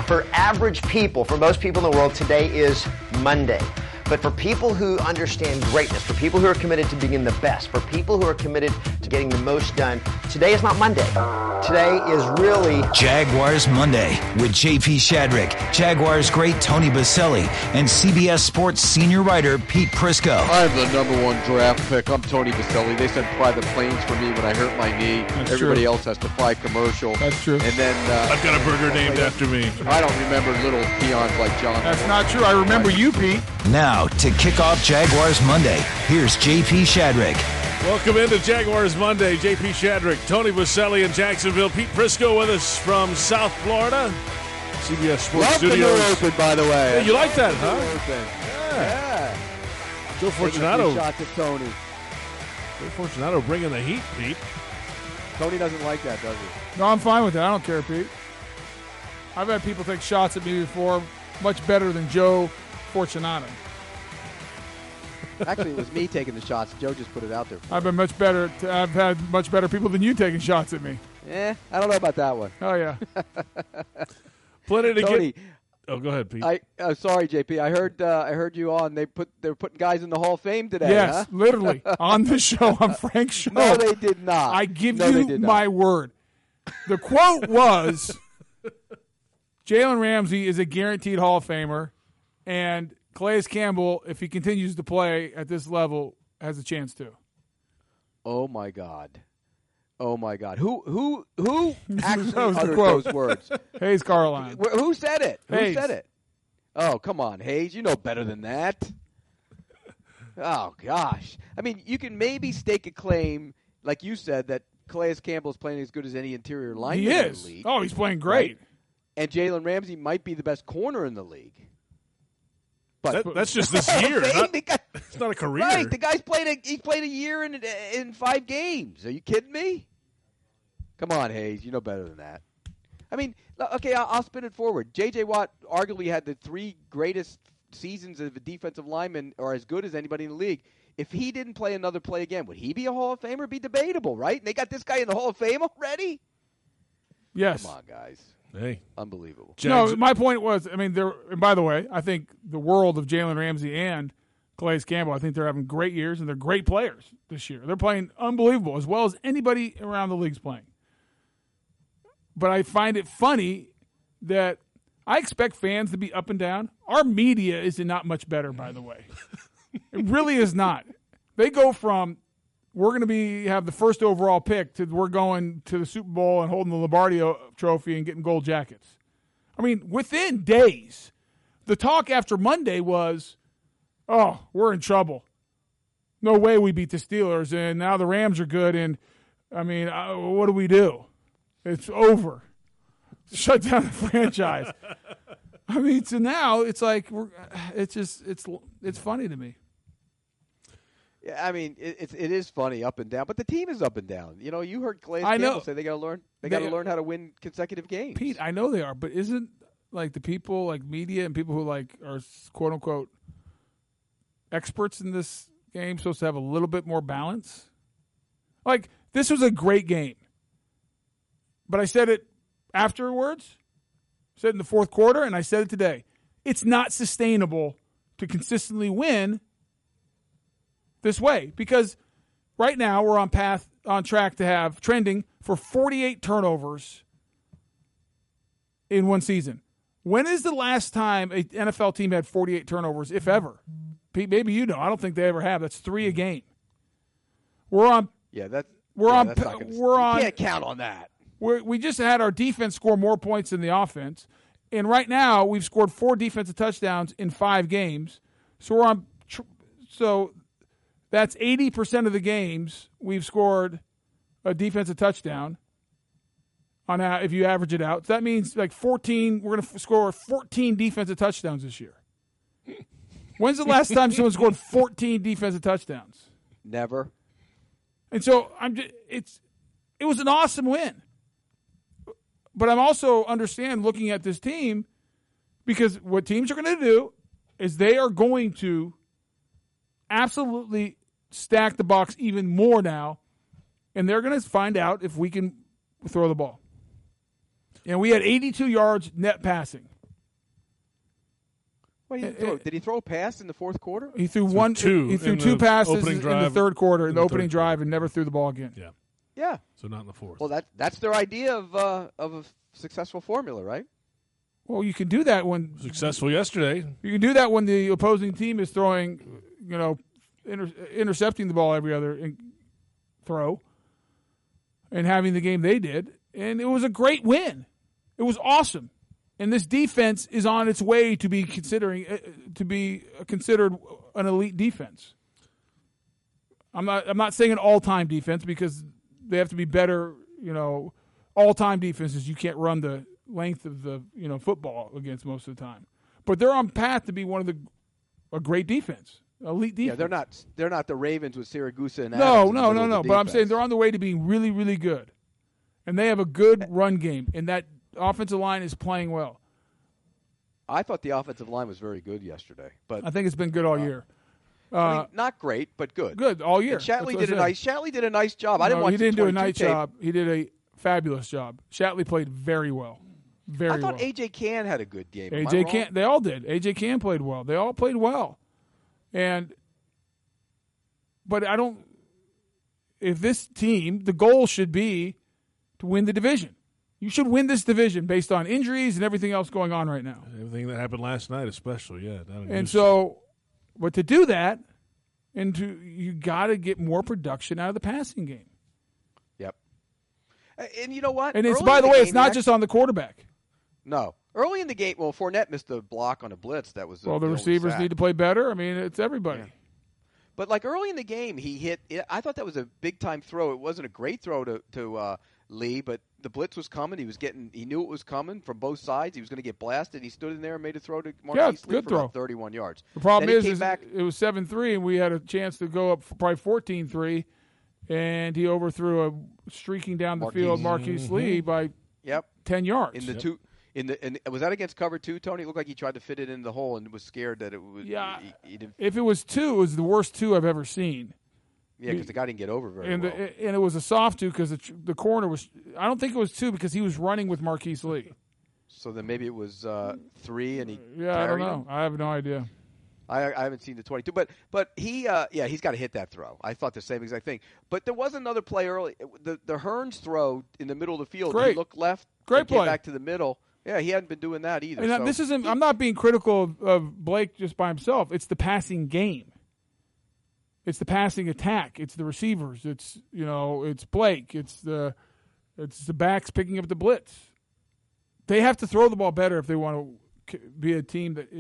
for average people, for most people in the world, today is Monday. But for people who understand greatness, for people who are committed to being the best, for people who are committed to getting the most done, today is not Monday. Today is really Jaguars Monday with JP Shadrick, Jaguars great Tony Baselli, and CBS Sports senior writer Pete Prisco. I'm the number one draft pick. I'm Tony Baselli. They sent private planes for me when I hurt my knee. That's Everybody true. else has to fly commercial. That's true. And then I've got a burger named after me. I don't remember little peons like John. That's not true. I remember you, Pete. Now, to kick off Jaguars Monday, here's JP Shadrick. Welcome into Jaguars Monday. JP Shadrick, Tony Baselli in Jacksonville. Pete Prisco with us from South Florida. CBS Sports Love Studios. the new open, by the way. Hey, you like that, New huh? open. Yeah. Joe Taking a Fortunato. few shots at Tony. Joe Fortunato bringing the heat, Pete. Tony doesn't like that, does he? No, I'm fine with that. I don't care, Pete. I've had people take shots at me before, much better than Joe Fortunato. Actually, it was me taking the shots. Joe just put it out there. I've been much better. I've had much better people than you taking shots at me. I don't know about that one. Oh yeah. Plenty to Tony, get. Oh, go ahead, Pete. Sorry, JP. I heard you on. They were putting guys in the Hall of Fame today. Yes, huh? literally on the show, on Frank's show. No, they did not. I give No, they you did not. my word. The quote was, Jalen Ramsey is a guaranteed Hall of Famer, and Calais Campbell, if he continues to play at this level, has a chance to. Oh my God. Oh my God. Who actually That was the uttered quote. those words? Hayes Carline. Who said it? Hayes. Who said it? Oh, come on, Hayes. You know better than that. Oh gosh. I mean, you can maybe stake a claim, like you said, that Calais Campbell is playing as good as any interior lineman He in is. the league. Oh, he's playing great. Right? And Jalen Ramsey might be the best corner in the league. But That's just this year. It's not a career. Right, the guy's played a year in 5 games. Are you kidding me? Come on, Hayes, you know better than that. I mean, okay, I'll spin it forward. J.J. Watt arguably had the 3 greatest seasons of a defensive lineman, or as good as anybody in the league. If he didn't play another play again, would he be a Hall of Famer? Be debatable, right? And they got this guy in the Hall of Fame already? Yes. Come on, guys. Hey. Unbelievable. No, my point was, I mean, and by the way, I think the world of Jalen Ramsey and Calais Campbell, I think they're having great years, and they're great players this year. They're playing unbelievable, as well as anybody around the league's playing. But I find it funny that I expect fans to be up and down. Our media is not much better, by the way. It really is not. They go from, we're going to have the first overall pick, to we're going to the Super Bowl and holding the Lombardi trophy and getting gold jackets. I mean, within days, the talk after Monday was, oh, we're in trouble. No way we beat the Steelers, and now the Rams are good, and, I mean, what do we do? It's over. Shut down the franchise. I mean, so now it's like, it's funny to me. Yeah, I mean, it is funny up and down, but the team is up and down. You know, you heard Calais Campbell say they got to learn. They got to learn how to win consecutive games. Pete, I know they are, but isn't like the people, like media and people who like are quote unquote experts in this game supposed to have a little bit more balance? Like, this was a great game, but I said it afterwards. Said in the fourth quarter, and I said it today. It's not sustainable to consistently win this way, because right now we're on track to have trending for 48 turnovers in one season. When is the last time an NFL team had 48 turnovers, if ever? Pete, maybe you know. I don't think they ever have. That's 3 a game. We're on. Yeah, you can't count on that. We just had our defense score more points than the offense, and right now we've scored 4 defensive touchdowns in 5 games. So we're on. So that's 80% of the games we've scored a defensive touchdown. On if you average it out, so that means like 14. We're going to score 14 defensive touchdowns this year. When's the last time someone scored 14 defensive touchdowns? Never. And so it was an awesome win. But I'm also understand looking at this team, because what teams are going to do is they are going to absolutely stack the box even more now, and they're going to find out if we can throw the ball. And we had 82 yards net passing. Well, did he throw a pass in the fourth quarter? He threw two He threw in two the passes opening in the drive, third quarter, in the third opening drive, quarter. and never threw the ball again. Yeah. Yeah. So not in the fourth. Well, that's their idea of a successful formula, right? Well, you can do that when Successful yesterday. you can do that when the opposing team is throwing, intercepting the ball every other throw, and having the game they did, and it was a great win. It was awesome, and this defense is on its way to be considered an elite defense. I'm not saying an all-time defense because they have to be better. All-time defenses you can't run the length of the football against most of the time, but they're on path to be a great defense, elite defense. Yeah, they're not the Ravens with Siragusa and no. Adams in the middle of the But I'm defense. saying they're on the way to being really, really good, and they have a good run game, and that offensive line is playing well. I thought the offensive line was very good yesterday, but I think it's been good all year. I mean, not great, but good. Good all year. And Shatley That's what I said. Shatley did a nice job. I didn't watch he didn't do a 22 nice tape. job. He did a fabulous job. Shatley played very well. Very I thought well. AJ Cann had a good game. Am I AJ wrong? Cann, they all did. AJ Cann played well. They all played well. But I don't. If this team, the goal should be to win the division. You should win this division based on injuries and everything else going on right now. Everything that happened last night, especially, yeah. And so, but to do that, you got to get more production out of the passing game. Yep. And you know what? And it's Early by in the way, game, it's not just on the quarterback. No. Early in the game, well, Fournette missed a block on a blitz. That was The only receivers sack. need to play better. I mean, it's everybody. Yeah. But like early in the game, he hit. I thought that was a big time throw. It wasn't a great throw to Lee, but the blitz was coming. He knew it was coming from both sides. He was going to get blasted. He stood in there and made a throw to Marquise Lee good for throw. about 31 yards. The problem Then he is came back. it was 7-3, and we had a chance to go up probably 14-3, and he overthrew a streaking down the field Marquise Lee by Yep. 10 yards. In the two. And was that against cover 2, Tony? It looked like he tried to fit it in the hole and was scared that it would. Yeah. He didn't, If it was 2, it was the worst 2 I've ever seen. yeah, because the guy didn't get over very And well. and it was a soft 2 because the corner was. I don't think it was 2 because he was running with Marquise Lee. So then maybe it was 3, and he. Yeah, I don't carried him? know. I have no idea. I haven't seen the 22, but he he's got to hit that throw. I thought the same exact thing. But there was another play early. The Hearns throw in the middle of the field. Great. He looked left. Great and came play. back to the middle. Yeah, he hadn't been doing that either. And so this isn't. I'm not being critical of Blake just by himself. It's the passing game. It's the passing attack. It's the receivers. It's It's Blake. It's the backs picking up the blitz. They have to throw the ball better if they want to be a team that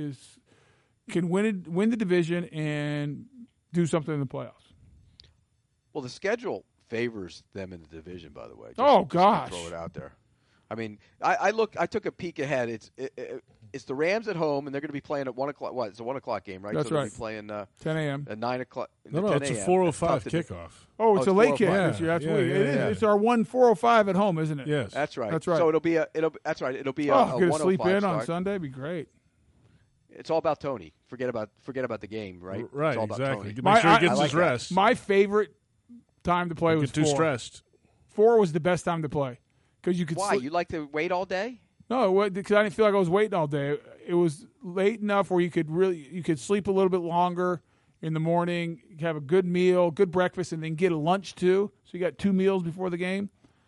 can win the division and do something in the playoffs. Well, the schedule favors them in the division. By the way. Oh, Just gosh. to throw it out there. I mean, I took a peek ahead. It's the Rams at home, and they're going to be playing at 1 o'clock. What? It's a 1 o'clock game, right? That's so they'll right. be playing 10 a.m. at 9 o'clock. No, 10 it's a a.m. 4:05 It's tough to do. kickoff. Oh, it's a late kick 4:05. this year. That's Yeah, what yeah, it is. yeah. It's our 1:4:05 at home, isn't it? Yes. That's right. That's right. So that's right. It'll be a Oh, going to 1:05 sleep in start. on Sunday. Be great. It's all about Tony. Forget about the game, right? Right, It's all about exactly. Tony. Make sure he I gets like his that. rest. My favorite time to play Don't was get too 4. stressed. 4 was the best time to play because you could. Why? You like to wait all day? No, because I didn't feel like I was waiting all day. It was late enough where you could sleep a little bit longer in the morning, have a good meal, good breakfast, and then get a lunch too. So you got 2 meals before the game.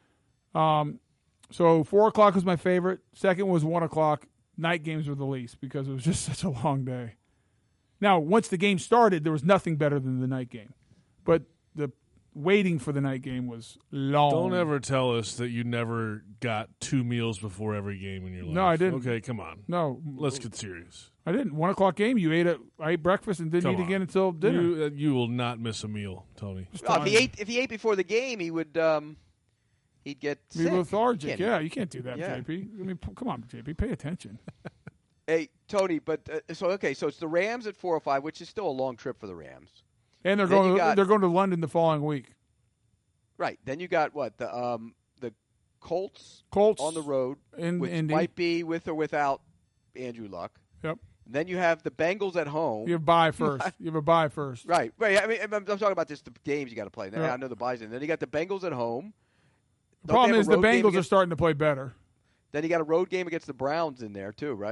So 4 o'clock was my favorite. Second was 1 o'clock. Night games were the least because it was just such a long day. Now, once the game started, there was nothing better than the night game, but the waiting for the night game was long. Don't ever tell us that you never got 2 meals before every game in your life. No, I didn't. Okay, come on. No, Let's get serious. I didn't. 1 o'clock game. I ate breakfast and didn't Come eat on. again until dinner. You will not miss a meal, Tony. Oh, if he ate before the game, he would he'd get Be sick. lethargic. Can't- Yeah, you can't do that, Yeah. JP. I mean, come on, JP, pay attention. Hey, Tony, but so it's the Rams at 4:05, which is still a long trip for the Rams. And they're Then going. you got- They're going to London the following week. Right. Then you got what the Colts Colts on the road, in which Indy. might be with or without Andrew Luck. Yep. Then you have the Bengals at home. You have bye first. You have a bye first. Right. I mean, I'm talking about just the games you got to play. Yeah. I know the buys in. Then you got the Bengals at home. The problem is the Bengals Bengals are starting to play better. Then you got a road game against the Browns in there too, right?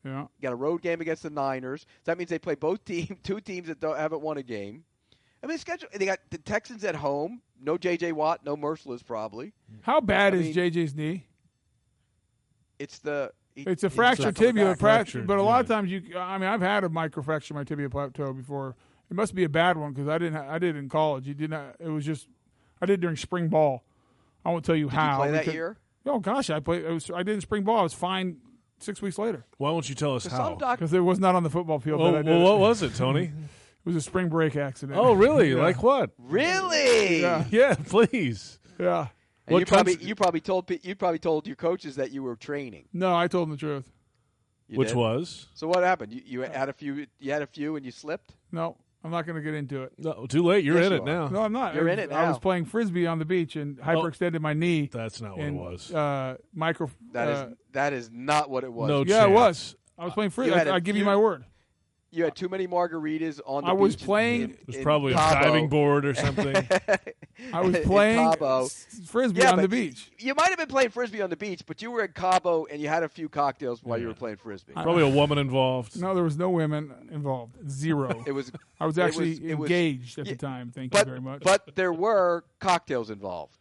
Yeah. You got a road game against the Niners. So that means they play two teams that haven't won a game. I mean, schedule. They got the Texans at home. No J.J. Watt. No Merciless, probably. How bad is JJ's knee? It's a fractured tibia fracture, but a lot of times I've had a microfracture in my tibia plateau before. It must be a bad one because I did it in college. It was just I did it during spring ball. I won't tell you how. Did you play that year? Oh gosh, I did in spring ball. I was fine 6 weeks later. Why won't you tell us how? Because it was not on the football field. Well, what was it, Tony? It was a spring break accident. Oh, really? Yeah. Like what? Really? Yeah, please. Yeah. And you probably told your coaches that you were training. No, I told them the truth. Which was? So what happened? You had a few. You had a few, and you slipped. No, I'm not going to get into it. No, too late. You're Yes, in you it are. now. No, I'm not. You're in it now. I was playing frisbee on the beach and hyperextended my knee. That's not what and, it was. That is not what it was. No Yeah, chance. it was. I was playing frisbee. I give you my word. You had too many margaritas on the I was beach playing- It was probably a Cabo. diving board or something. I was in playing Cabo. frisbee Yeah, on the but beach. You might have been playing frisbee on the beach, but you were in Cabo and you had a few cocktails while you were playing frisbee. Probably a woman involved. No, there was no women involved. Zero. It was. I was actually it was- engaged at the yeah, time. Thank but, you very much. But there were cocktails involved.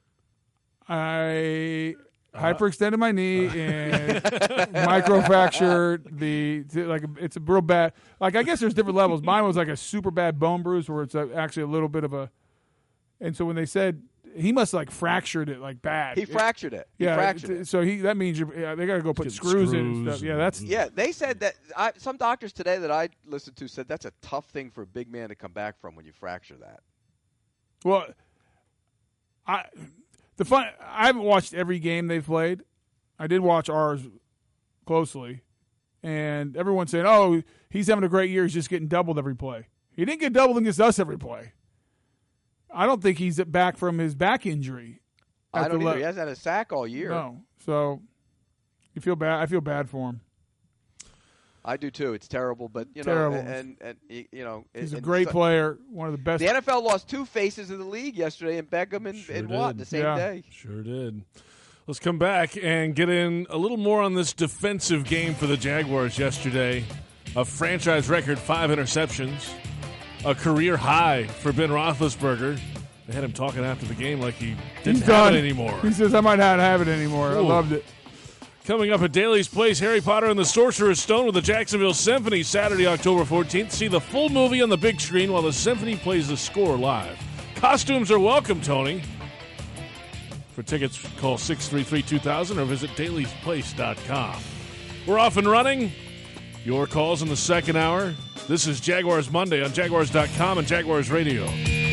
I hyperextended my knee and microfractured it's a real bad. Like I guess there's different levels. Mine was like a super bad bone bruise where it's actually a little bit of a. And so when they said he must like fractured it like bad. He fractured it. He Yeah, fractured it. so that means they got to go put Get screws in and screws stuff. Yeah, that's Yeah, they said that. Some doctors today that I listened to said that's a tough thing for a big man to come back from when you fracture that. well. I haven't watched every game they've played. I did watch ours closely, and everyone's saying, "Oh, he's having a great year. He's just getting doubled every play." He didn't get doubled against us every play. I don't think he's back from his back injury. I don't either. He hasn't had a sack all year. No, so you feel bad. I feel bad for him. I do too. It's terrible, but Terrible. and you know, He's a great player, one of the best. The NFL lost two faces of the league yesterday, in Beckham and Watt, did. the same day. Sure did. Let's come back and get in a little more on this defensive game for the Jaguars yesterday. A franchise record 5 interceptions, a career high for Ben Roethlisberger. They had him talking after the game like he didn't He's have done. it anymore. He says, "I might not have it anymore." I Ooh. loved it. Coming up at Daly's Place, Harry Potter and the Sorcerer's Stone with the Jacksonville Symphony, Saturday, October 14th. See the full movie on the big screen while the Symphony plays the score live. Costumes are welcome, Tony. For tickets, call 633-2000 or visit dailysplace.com. We're off and running. Your calls in the second hour. This is Jaguars Monday on Jaguars.com and Jaguars Radio.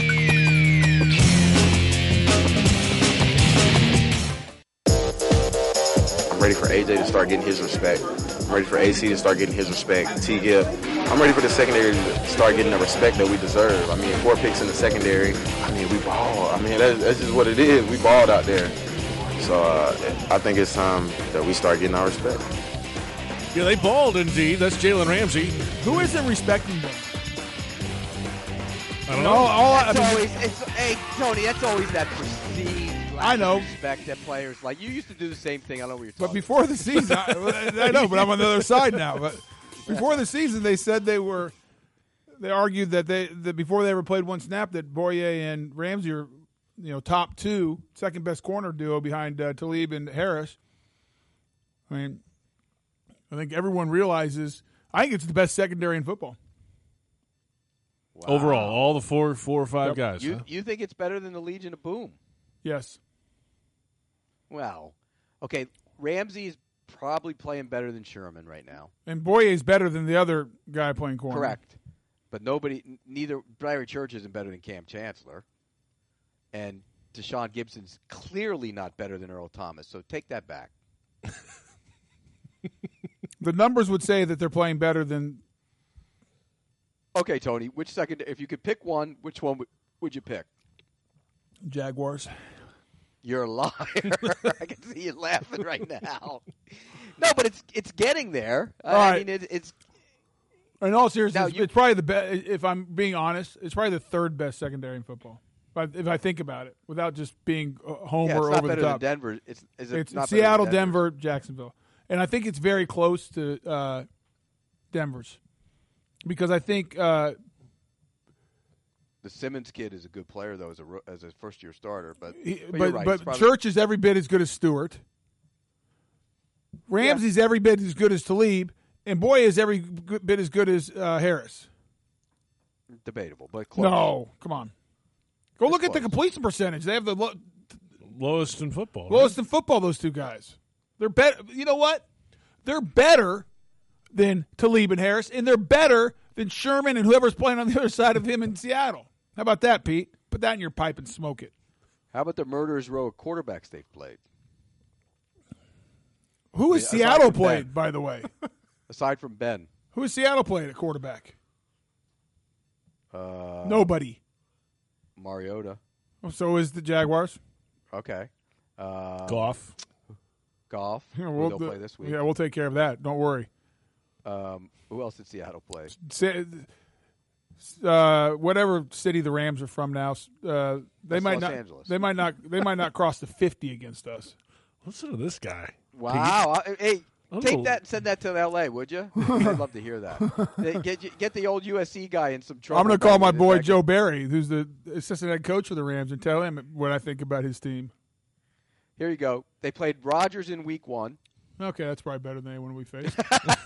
I'm ready for AJ to start getting his respect. I'm ready for AC to start getting his respect. T. Gibb. I'm ready for the secondary to start getting the respect that we deserve. I mean, 4 picks in the secondary. I mean, we ball. I mean, that's just what it is. We balled out there. So I think it's time that we start getting our respect. Yeah, they balled indeed. That's Jalen Ramsey. Who isn't respecting them? I don't know. Hey, Tony, that's always that perceived lack I know. of respect that players like. You used to do the same thing. I know what you're But talking before the season, I know, but I'm on the other side now. But before the season, they said they argued that before they ever played one snap that Boye and Ramsey are, top 2, second best corner duo behind Talib and Harris. I mean, I think everyone realizes. I think it's the best secondary in football. Wow. Overall, all the four or five Yep. guys. huh? You think it's better than the Legion of Boom? Yes. Well, okay. Ramsey's probably playing better than Sherman right now. And Boye is better than the other guy playing corner. Correct. But neither Larry Church isn't better than Cam Chancellor. And Deshaun Gibson's clearly not better than Earl Thomas. So take that back. The numbers would say that they're playing better than. Okay, Tony, if you could pick one, which one would you pick? Jaguars. You're a liar. I can see you laughing right now. No, but it's getting there. All I right. mean, it's In all seriousness, Now, it's probably the best. If I'm being honest, it's probably the third best secondary in football. If I think about it, without just being homer it's not over better the top. than Denver. It's It's not better Seattle, than Denver, Jacksonville. And I think it's very close to Denver's because I think The Simmons kid is a good player, though, as a first-year starter. But you're right. It's probably- Church is every bit as good as Stewart. Ramsey's every bit as good as Talib. And Boye is every bit as good as Harris. debatable, but close. No, come on. Go look at the close. completion percentage. They have the Lowest in football. lowest in football, those two guys. They're better. You know what? They're better than Talib and Harris, and they're better than Sherman and whoever's playing on the other side of him in Seattle. How about that, Pete? Put that in your pipe and smoke it. How about the murderers row of quarterbacks they've played? Who has aside Seattle from played, Ben. by the way? Aside from Ben. Who has Seattle played at quarterback? Nobody. Mariota. So is the Jaguars. Okay. Goff. Goff. Yeah, who they'll play this week. Yeah, we'll take care of that. Don't worry. Who else did Seattle play? Whatever city the Rams are from now, they That's might Los not. Angeles. They might not. They might not cross the 50 against us. Listen to this guy. Wow. Hey, I'm take a- that and send that to L.A., would you? I'd love to hear that. Get the old USC guy in some trouble. I'm going to call my back boy in his Joe Barry, who's the assistant head coach for the Rams, and tell him what I think about his team. Here you go. They played Rodgers in week 1. Okay, that's probably better than anyone we faced.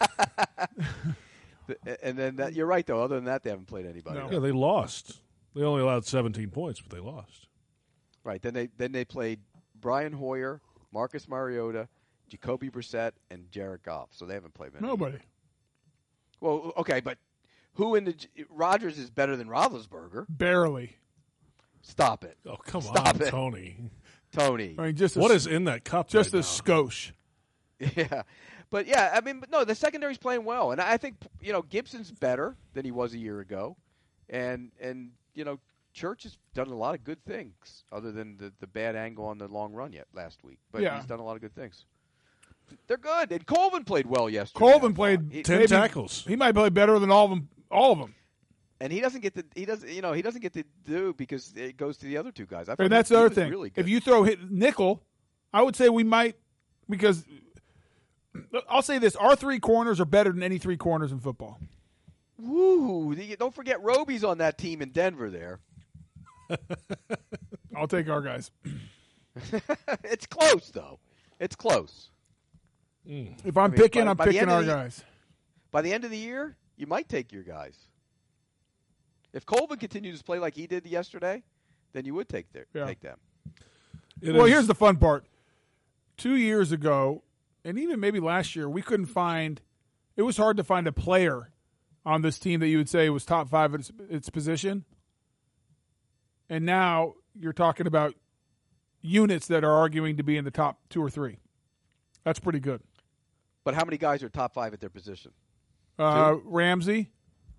And then you're right, though. Other than that, they haven't played anybody. No. else. Yeah, they lost. They only allowed 17 points, but they lost. Right. Then they played Brian Hoyer, Marcus Mariota, Jacoby Brissett, and Jared Goff. So they haven't played many. Nobody. Well, okay, but who in the Rodgers is better than Roethlisberger? Barely. Stop it, Oh, come Stop on, it. Tony. Tony. I mean, just What is in that cup just right a now? skosh. Yeah, but yeah, I mean, but no, the secondary's playing well, and I think Gibson's better than he was a year ago, and Church has done a lot of good things, other than the bad angle on the long run last week. But Yeah. he's done a lot of good things. They're good, and Colvin played well yesterday. Colvin I played thought. 10 maybe- tackles. He might play better than all of them. All of them. And he doesn't get to do because it goes to the other two guys. I thought And that's he the other was thing. Really good. If you throw nickel, I would say we might, because I'll say this: our three corners are better than any three corners in football. Woo! Don't forget Roby's on that team in Denver. There, I'll take our guys. it's close though. It's close. If I'm I mean, picking, by I'm the picking end of our the- guys. By the end of the year, you might take your guys. If Colvin continues to play like he did yesterday, then you would take them. It Well, is- here's the fun part. 2 years ago, and even maybe last year, we couldn't find. It was hard to find a player on this team that you would say was top 5 at its position. And now you're talking about units that are arguing to be in the top 2 or 3. That's pretty good. But how many guys are top 5 at their position? Ramsey.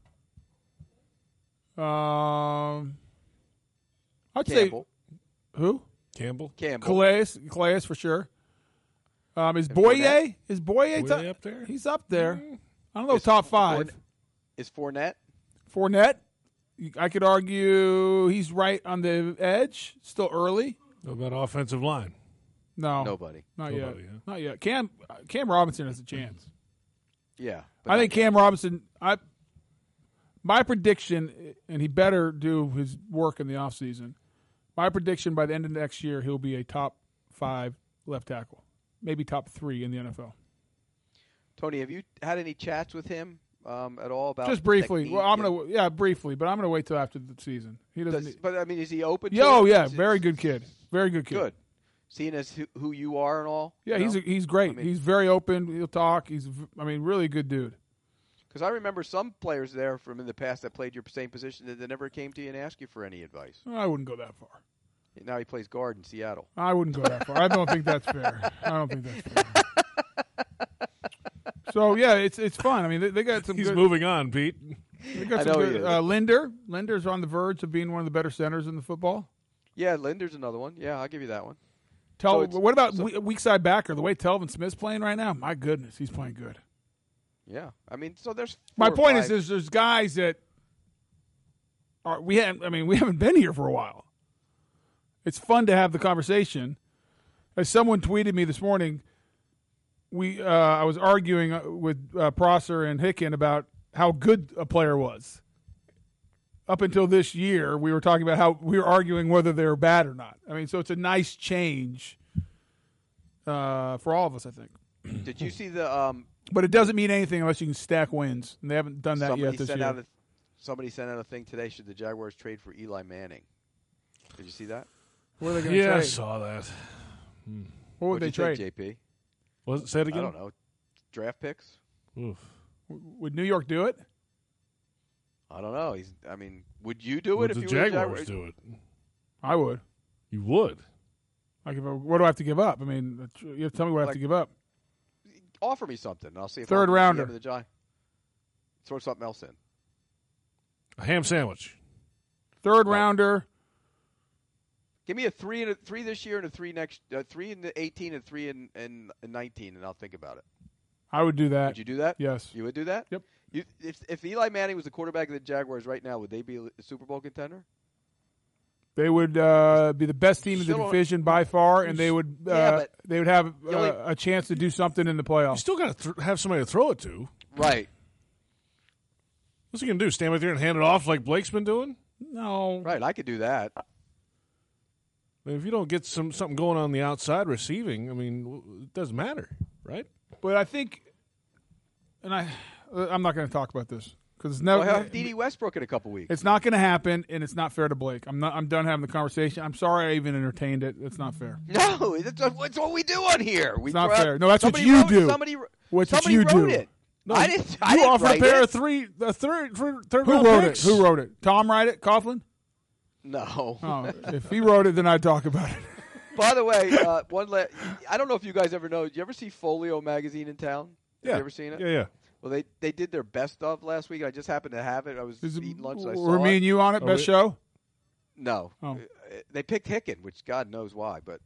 I'd Campbell. say who? Campbell. Calais for sure. Is And Boye? Fournette? Is Boye Boye up there? He's up there. I don't know, top 5. Is Fournette? Fournette. I could argue he's right on the edge. Still early. What about offensive line? No, Nobody. not Nobody, yet. huh? Not yet. Cam Robinson has a chance. Yeah. I think Cam Robinson. My prediction, and he better do his work in the offseason. My prediction by the end of next year, he'll be a top 5 left tackle, maybe top 3 in the NFL. Tony, have you had any chats with him at all about Just briefly. technique Well, and- briefly, but I'm gonna wait till after the season. He doesn't. but I mean, is he open? Yeah, to oh it? yeah, Is it- very good kid. Very good kid. Good. Seeing as who you are and all. Yeah, you know? he's great. I mean- He's very open. He'll talk. Really good dude. Because I remember some players there from in the past that played your same position that never came to you and asked you for any advice. I wouldn't go that far. Now he plays guard in Seattle. I wouldn't go that far. I don't think that's fair. I don't think that's fair. So yeah, it's fun. I mean, they got some. He's good, moving on, Pete. They got I some know he good. is. Linder's on the verge of being one of the better centers in the football. Yeah, Linder's another one. Yeah, I'll give you that one. What about weak side backer? The way Telvin Smith's playing right now, my goodness, he's playing good. Yeah, I mean, so there's. My 4 or point 5 is, there's guys that are we haven't been here for a while. It's fun to have the conversation. As someone tweeted me this morning, I was arguing with Prosser and Hicken about how good a player was. Up until this year, we were talking about how we were arguing whether they were bad or not. I mean, so it's a nice change for all of us, I think. Did you see the? But it doesn't mean anything unless you can stack wins, and they haven't done that yet this year. Somebody sent out a thing today. Should the Jaguars trade for Eli Manning? Did you see that? What are they going to trade? I saw that. What would they trade? Think, JP? Say it again? I don't know. Draft picks? Oof. Would New York do it? I don't know. Would you do it if the you Jaguars were the Jaguars? do it? I would. You would? What do I have to give up? I mean, you have to tell me what I have to give up. Offer me something, and I'll see if Third I'll rounder. The Giants. Throw something else in. A ham sandwich. Third rounder. Give me a 3 this year and a 3 next. 3 in the 18 and 3 in 19, and I'll think about it. I would do that. Would you do that? Yes. You would do that? Yep. If Eli Manning was the quarterback of the Jaguars right now, would they be a Super Bowl contender? They would be the best team in the division by far, and they would have a chance to do something in the playoffs. You still got to have somebody to throw it to. Right. What's he going to do? Stand right there and hand it off like Blake's been doing? No. Right, I could do that. I mean, if you don't get something going on the outside receiving, I mean, it doesn't matter, right? But I think, and I'm not going to talk about this because it's never. We'll have D.D. Westbrook in a couple weeks. It's not going to happen, and it's not fair to Blake. I'm done having the conversation. I'm sorry I even entertained it. It's not fair. No, it's what we do on here. It's not fair. No, that's what you do. Somebody wrote it. No, I didn't. You offered a pair it. of third Who wrote it? Who wrote it? Tom write it? Coughlin? No. Oh, if he wrote it, then I'd talk about it. By the way, I don't know if you guys ever know. Did you ever see Folio magazine in town? Yeah. Have you ever seen it? Yeah. Well, they did their best of last week. I just happened to have it. I was eating lunch. And I saw were me and you on it? Best show? No. Oh. They picked Hicken, which God knows why. But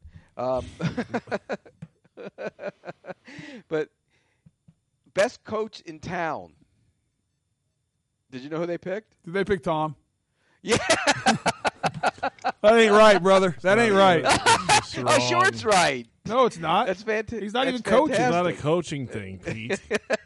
but best coach in town. Did you know who they picked? Did they pick Tom? Yeah. That ain't right, brother. That ain't right. Oh, sure it's right. No, it's not. That's fantastic. He's not even coaching. It's not a coaching thing, Pete.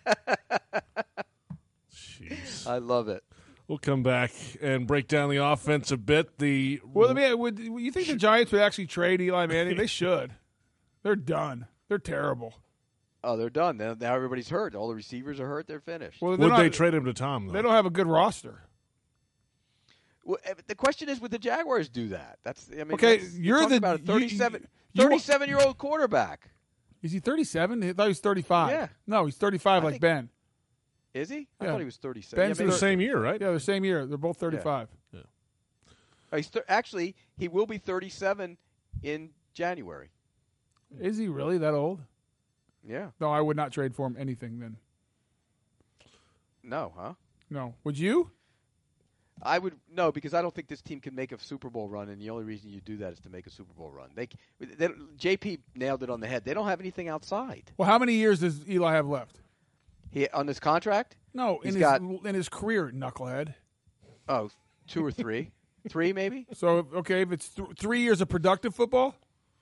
Jeez. I love it. We'll come back and break down the offense a bit. Would you think the Giants would actually trade Eli Manning? They should. They're done. They're terrible. Oh, they're done. Now everybody's hurt. All the receivers are hurt. They're finished. Well, would they trade him to Tom, though? They don't have a good roster. Well, the question is, would the Jaguars do that? Okay, you're about a 37-year-old quarterback. Is he 37? I thought he was 35. Yeah. No, he's 35 like Ben. Is he? I Yeah. thought he was 37. Ben's the same year, right? Yeah, they're the same year. They're both 35. Yeah. Actually, he will be 37 in January. Is he really that old? Yeah. No, I would not trade for him anything then. No, huh? No. Would you? I would no, because I don't think this team can make a Super Bowl run, and the only reason you do that is to make a Super Bowl run. JP nailed it on the head. They don't have anything outside. Well, how many years does Eli have left? On this contract? No, in his career, knucklehead. Oh, 2 or 3. 3 maybe? So, okay, if it's 3 years of productive football?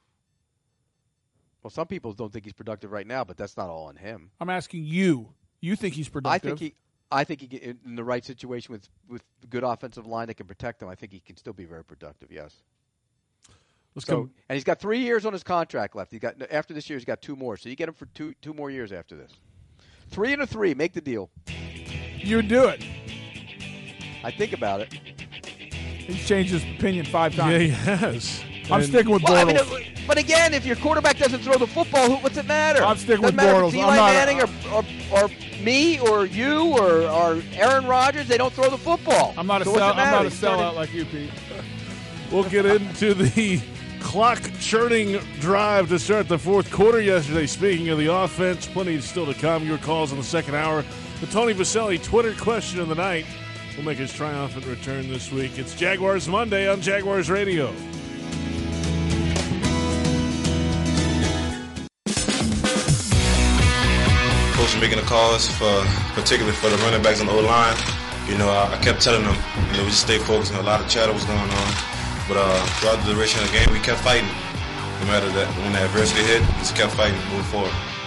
Well, some people don't think he's productive right now, but that's not all on him. I'm asking you. You think he's productive? I think he in the right situation with good offensive line that can protect him. I think he can still be very productive. Yes. And he's got 3 years on his contract left. After this year, he's got 2 more. So you get him for two more years after this. 3 and a 3, make the deal. You would do it. I think about it. He's changed his opinion 5 times. Yeah, he has. I'm sticking with Bortles. But again, if your quarterback doesn't throw the football, what's it matter? I'm sticking with Bortles. Bortles. Eli Manning or me or you or Aaron Rodgers, they don't throw the football. I'm not a sellout like you, Pete. We'll get into the clock-churning drive to start the fourth quarter yesterday. Speaking of the offense, plenty still to come. Your calls in the second hour. The Tony Baselli Twitter question of the night will make his triumphant return this week. It's Jaguars Monday on Jaguars Radio. Coach making the calls, particularly for the running backs on the O-line. You know, I kept telling them, we just stay focused. A lot of chatter was going on. But throughout the duration of the game, we kept fighting. No matter that, when the adversity hit, we just kept fighting, moving forward.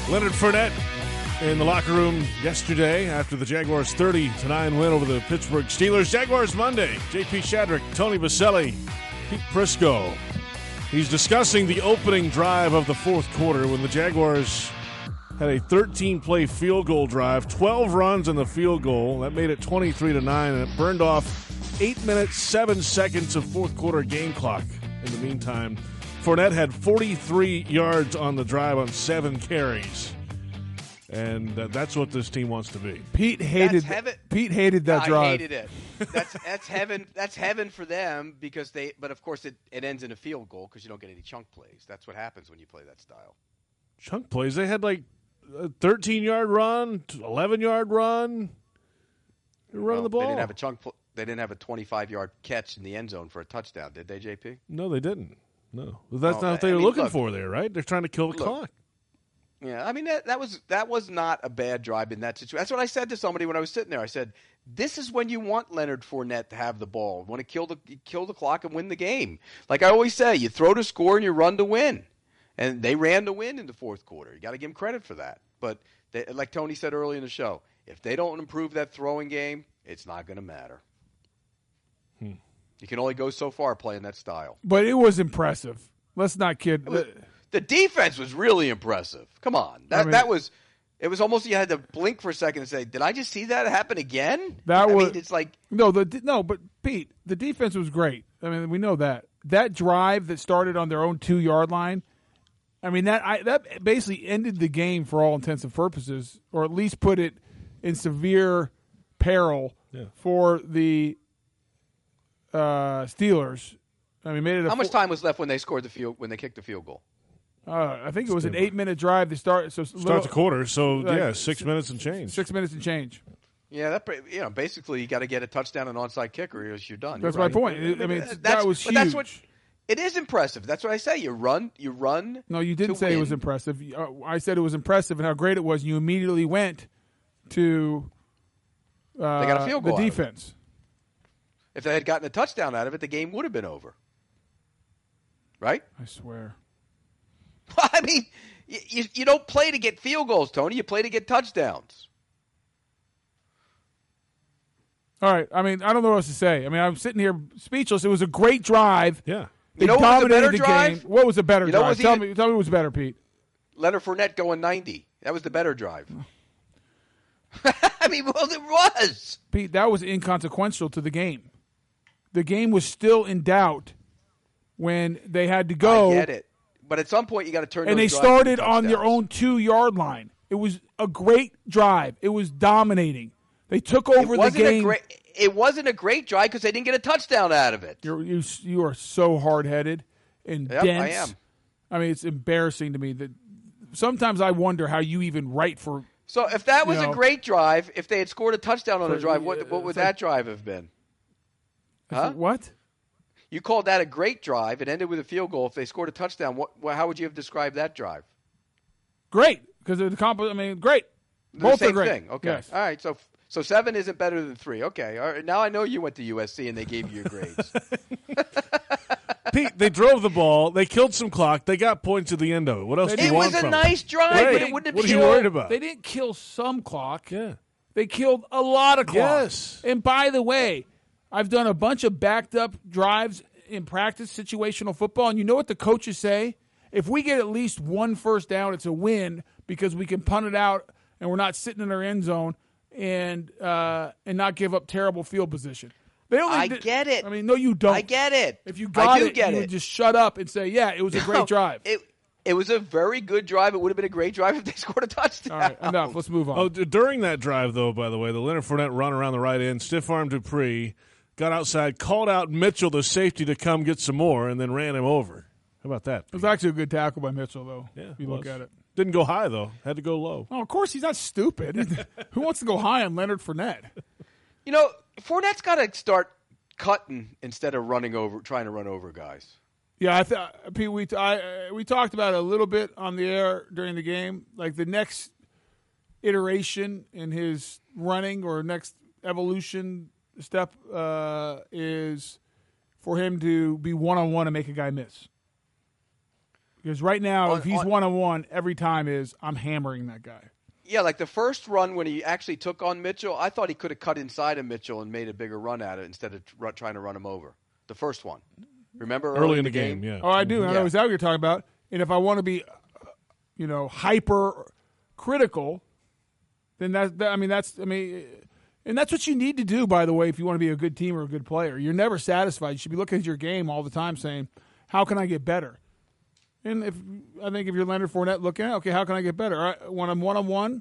Leonard Fournette in the locker room yesterday after the Jaguars' 30-9 win over the Pittsburgh Steelers. Jaguars Monday. J.P. Shadrick, Tony Baselli, Pete Prisco. He's discussing the opening drive of the fourth quarter when the Jaguars had a 13-play field goal drive, 12 runs on the field goal. That made it 23-9, and it burned off 8 minutes, 7 seconds of fourth quarter game clock. In the meantime, Fournette had 43 yards on the drive on 7 carries. And that's what this team wants to be. Pete hated that drive. I hated it. That's heaven. That's heaven for them because they. But of course, it ends in a field goal because you don't get any chunk plays. That's what happens when you play that style. Chunk plays. They had like a 13-yard run, 11-yard run. They're running the ball. They didn't have a chunk. They didn't have a 25-yard catch in the end zone for a touchdown, did they, JP? No, they didn't. No, well, that's not what they were looking for there, right? They're trying to kill the clock. Yeah, I mean that was not a bad drive in that situation. That's what I said to somebody when I was sitting there. I said, "This is when you want Leonard Fournette to have the ball. You want to kill the clock and win the game." Like I always say, you throw to score and you run to win. And they ran to win in the fourth quarter. You got to give them credit for that. But like Tony said earlier in the show, if they don't improve that throwing game, it's not going to matter. You can only go so far playing that style. But it was impressive. Let's not kid. The defense was really impressive. Come on. It was almost you had to blink for a second and say, did I just see that happen again? It's like but Pete, the defense was great. I mean, we know that. That drive that started on their own 2-yard line, I mean, that basically ended the game for all intents and purposes, or at least put it in severe peril for the Steelers. I mean, made it. How much time was left when they kicked the field goal? I think it was an 8-minute drive to start. So starts a quarter. So 6 minutes and change. 6 minutes and change. Yeah, basically you got to get a touchdown and onside kicker, or else you're done. That's my point. I mean, that was huge. That's what. It is impressive. That's what I say. You run. No, you didn't say it was impressive. I said it was impressive and how great it was. And you immediately went to they got a field goal. The defense. If they had gotten a touchdown out of it, the game would have been over. Right? I swear. I mean, you don't play to get field goals, Tony. You play to get touchdowns. All right. I mean, I don't know what else to say. I mean, I'm sitting here speechless. It was a great drive. Yeah. You know what was a better drive? Game. What was a better drive? Tell me what was better, Pete. Leonard Fournette going 90. That was the better drive. I mean, well, it was. Pete, that was inconsequential to the game. The game was still in doubt when they had to go. I get it. But at some point, you got to turn. And they started on their own 2-yard line. It was a great drive. It was dominating. They took over the game. It wasn't a great drive because they didn't get a touchdown out of it. You are so hard-headed and dense. I am. I mean, it's embarrassing to me that sometimes I wonder how you even write for. So if that was a great drive, if they had scored a touchdown on the drive, what would that drive have been? Huh? What? You called that a great drive. It ended with a field goal. If they scored a touchdown, how would you have described that drive? Great, because great. Both the same are great. Thing. Okay. Yes. All right. So 7 isn't better than 3. Okay. All right. Now I know you went to USC and they gave you your grades. Pete, they drove the ball. They killed some clock. They got points at the end of it. What else do you want from it? It was a nice drive, but it wouldn't have What are you worried about? They didn't kill some clock. Yeah. They killed a lot of clock. Yes. And by the way, I've done a bunch of backed up drives in practice, situational football, and you know what the coaches say? If we get at least one first down, it's a win because we can punt it out and we're not sitting in our end zone and not give up terrible field position. I get it. I mean, no, you don't. I get it. If you got it, you would just shut up and say, yeah, it was a great drive. It was a very good drive. It would have been a great drive if they scored a touchdown. All right, enough. Let's move on. Oh, during that drive, though, by the way, the Leonard Fournette run around the right end, stiff-armed Dupree, got outside, called out Mitchell, the safety, to come get some more, and then ran him over. How about that? It was actually a good tackle by Mitchell, though, if you look at it. Didn't go high, though. Had to go low. Oh, of course, he's not stupid. Who wants to go high on Leonard Fournette? You know, Fournette's got to start cutting instead of trying to run over guys. Yeah, Pete, we talked about it a little bit on the air during the game. Like the next iteration in his running or next evolution step is for him to be one-on-one and make a guy miss. Because right now, if he's one-on-one, every time I'm hammering that guy. Yeah, like the first run when he actually took on Mitchell, I thought he could have cut inside of Mitchell and made a bigger run at it instead of trying to run him over. The first one. Remember early in the game? Yeah. Oh, I do. I know exactly what you're talking about. And if I want to be, hyper critical, then and that's what you need to do, by the way, if you want to be a good team or a good player. You're never satisfied. You should be looking at your game all the time saying, how can I get better? And I think if you're Leonard Fournette looking at, okay, how can I get better? When I'm one-on-one,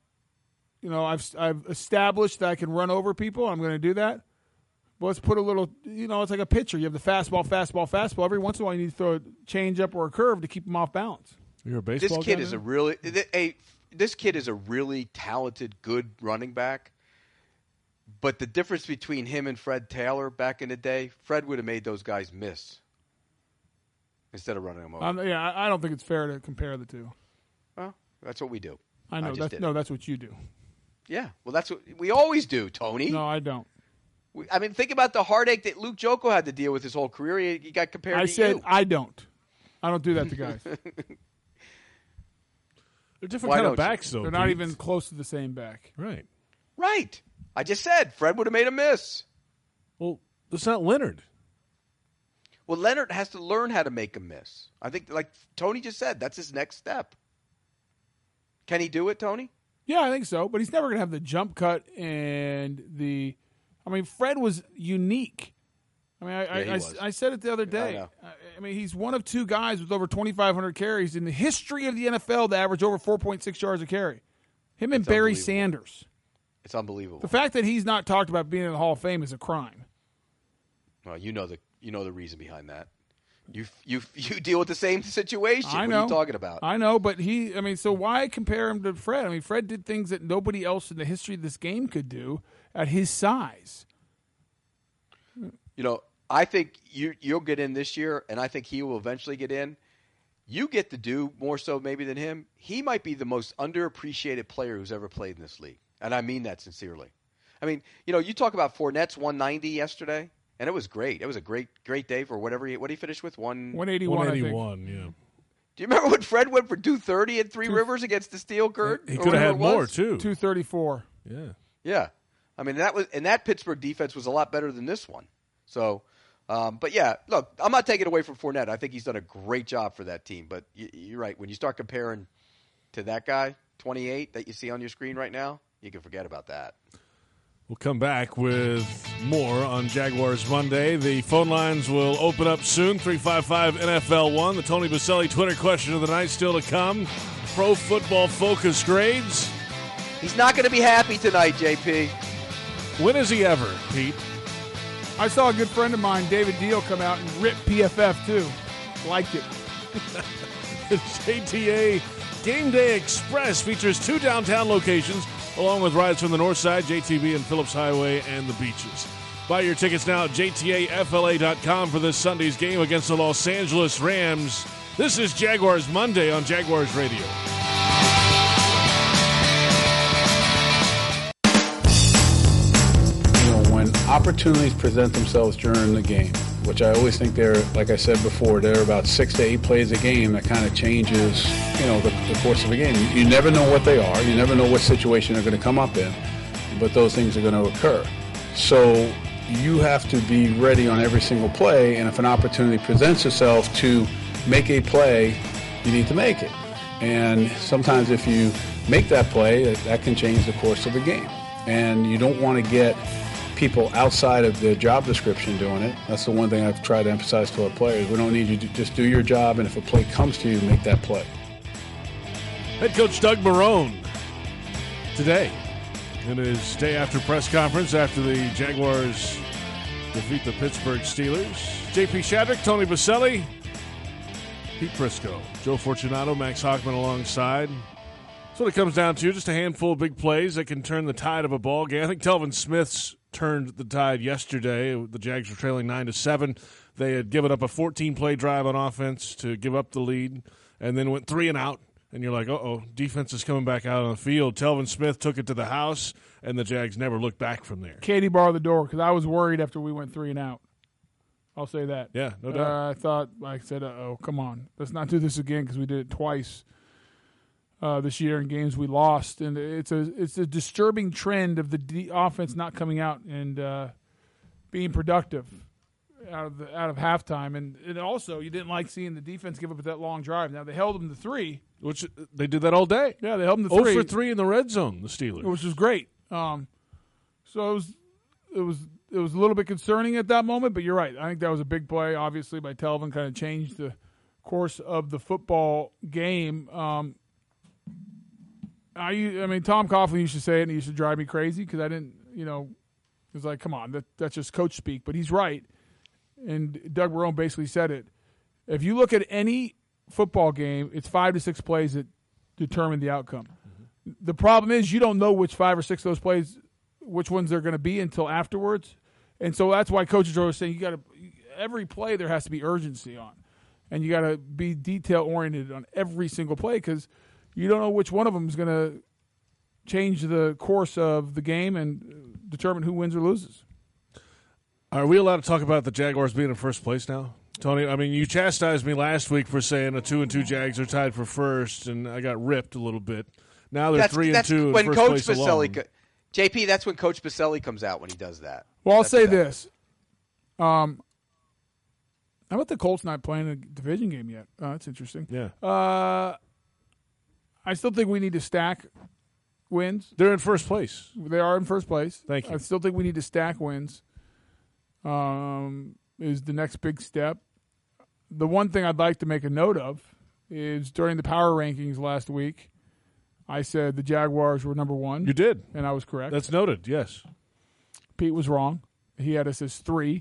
I've established that I can run over people. I'm going to do that. But let's put a little, it's like a pitcher. You have the fastball. Every once in a while you need to throw a change up or a curve to keep them off balance. You're a baseball This kid guy is then? this kid is a really talented, good running back. But the difference between him and Fred Taylor back in the day, Fred would have made those guys miss instead of running them over. I don't think it's fair to compare the two. Well, that's what we do. I know. That's what you do. Yeah, well, that's what we always do, Tony. No, I don't. Think about the heartache that Luke Joko had to deal with his whole career. He got compared to you. I said I don't. I don't do that to guys. They're different kind of backs, though. They're not even close to the same back. Right. Right. I just said Fred would have made a miss. Well, that's not Leonard. Well, Leonard has to learn how to make a miss. I think, like Tony just said, that's his next step. Can he do it, Tony? Yeah, I think so. But he's never going to have the jump cut and Fred was unique. I said it the other day. He's one of two guys with over 2,500 carries in the history of the NFL to average over 4.6 yards a carry. Him and Barry Sanders. It's unbelievable. The fact that he's not talked about being in the Hall of Fame is a crime. Well, you know the reason behind that. You deal with the same situation. I know. What are you talking about? I know, but so why compare him to Fred? Fred did things that nobody else in the history of this game could do at his size. I think you'll get in this year, and I think he will eventually get in. You get to do more so maybe than him. He might be the most underappreciated player who's ever played in this league, and I mean that sincerely. You talk about Fournette's 190 yesterday, and it was great. It was a great day for what did he finish with? 181, 181, yeah. Do you remember when Fred went for 230 at Three Rivers against the Steel Curtain? He could have had more, too. 234. Yeah. Yeah. That Pittsburgh defense was a lot better than this one. So, but yeah, look, I'm not taking away from Fournette. I think he's done a great job for that team. But you're right. When you start comparing to that guy, 28, that you see on your screen right now, you can forget about that. We'll come back with more on Jaguars Monday. The phone lines will open up soon, 355-NFL1. The Tony Boselli Twitter question of the night still to come. Pro Football Focus grades. He's not going to be happy tonight, JP. When is he ever, Pete? I saw a good friend of mine, David Deal, come out and rip PFF, too. Liked it. JTA Game Day Express features 2 downtown locations, along with rides from the north side, JTB and Phillips Highway, and the beaches. Buy your tickets now at jtafla.com for this Sunday's game against the Los Angeles Rams. This is Jaguars Monday on Jaguars Radio. When opportunities present themselves during the game, which I always think like I said before, they're about 6 to 8 plays a game that kind of changes, the course of a game. You never know what they are. You never know what situation they're going to come up in, but those things are going to occur. So you have to be ready on every single play, and if an opportunity presents itself to make a play, you need to make it. And sometimes if you make that play, that can change the course of the game. And you don't want to get people outside of their job description doing it. That's the one thing I've tried to emphasize to our players. We don't need you to just do your job, and if a play comes to you, make that play. Head coach Doug Marrone today in his day after press conference after the Jaguars defeat the Pittsburgh Steelers. JP Shadrick, Tony Boselli, Pete Prisco, Joe Fortunato, Max Hockman alongside. That's what it comes down to, just a handful of big plays that can turn the tide of a ball game. I think Telvin Smith's turned the tide yesterday. The Jags were trailing 9-7. They had given up a 14-play drive on offense to give up the lead and then went 3 and out. And you're like, uh-oh, defense is coming back out on the field. Telvin Smith took it to the house, and the Jags never looked back from there. Katie barred the door because I was worried after we went 3 and out. I'll say that. Yeah, no doubt. I thought, like I said, come on. Let's not do this again because we did it twice this year in games we lost. And it's a disturbing trend of the offense not coming out and being productive out of halftime. And also, you didn't like seeing the defense give up that long drive. Now, they held them to 3. Which they did that all day. Yeah, they held them to 3. 0 for 3 in the red zone, the Steelers. Which was great. So it was a little bit concerning at that moment, but you're right. I think that was a big play, obviously, by Telvin, kind of changed the course of the football game. I mean, Tom Coughlin used to say it, and he used to drive me crazy because I didn't, it was like, come on, that's just coach speak. But he's right, and Doug Marrone basically said it. If you look at any football game, it's 5 to 6 plays that determine the outcome. Mm-hmm. The problem is you don't know which 5 or 6 of those plays, which ones they're going to be until afterwards. And so that's why coaches are always saying every play there has to be urgency on. And you got to be detail-oriented on every single play because you don't know which one of them is going to change the course of the game and determine who wins or loses. Are we allowed to talk about the Jaguars being in first place now? Tony, I mean, you chastised me last week for saying the 2-2 Jags are tied for first, and I got ripped a little bit. Now they're 3-2 in first place alone. JP, that's when Coach Baselli comes out when he does that. Well, I'll say this. How about the Colts not playing a division game yet? That's interesting. Yeah. I still think we need to stack wins. They're in first place. They are in first place. Thank you. I still think we need to stack wins. Is the next big step. The one thing I'd like to make a note of is during the power rankings last week, I said the Jaguars were number 1. You did. And I was correct. That's noted, yes. Pete was wrong. He had us as 3.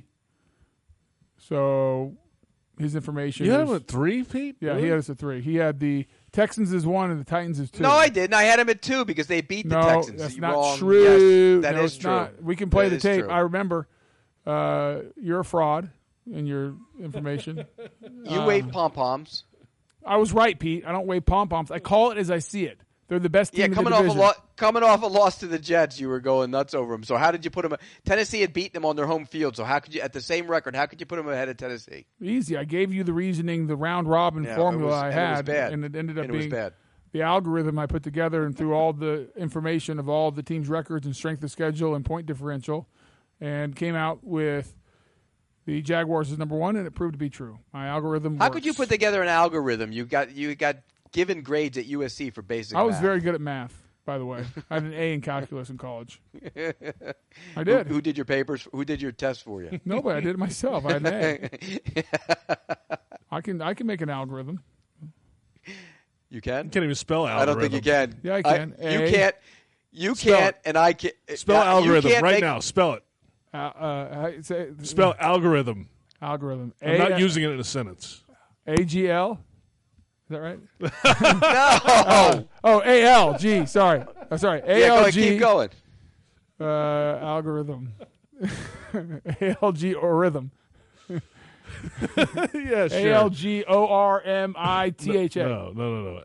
So his information You had him at 3, Pete? Yeah, Really? he had us at 3. He had the Texans as 1 and the Titans as 2. No, I didn't. I had him at 2 because they beat the Texans. That's You're not wrong. true. Yes, that no, is it's true. not. We can play That the is tape. true. I remember you're a fraud in your information. You wave pom-poms. I was right, Pete. I don't wave pom-poms. I call it as I see it. They're the best team in the division. Coming off a loss to the Jets, you were going nuts over them. So how did you put them? Tennessee had beaten them on their home field. So how could you, at the same record, how could you put them ahead of Tennessee? Easy. I gave you the reasoning, the round robin formula I had, and it ended up being bad. The algorithm I put together and through all the information of all the teams' records and strength of schedule and point differential, and came out with the Jaguars as number 1, and it proved to be true. My algorithm. How could you put together an algorithm? You got given grades at USC for basic math. I was very good at math, by the way. I had an A in calculus in college. I did. Who did your papers? Who did your test for you? Nobody. I did it myself. I had an A. I can make an algorithm. You can? You can't even spell algorithm. I don't think you can. Yeah, I can. You can't, and I can. Spell algorithm right now. Spell it. Spell algorithm. Algorithm. I'm not using it in a sentence. AGL? Is that right? No. ALG. Sorry. Sorry. ALG. Keep going. Algorithm. ALG or rhythm. Yeah, sure. ALGORMITHM. No.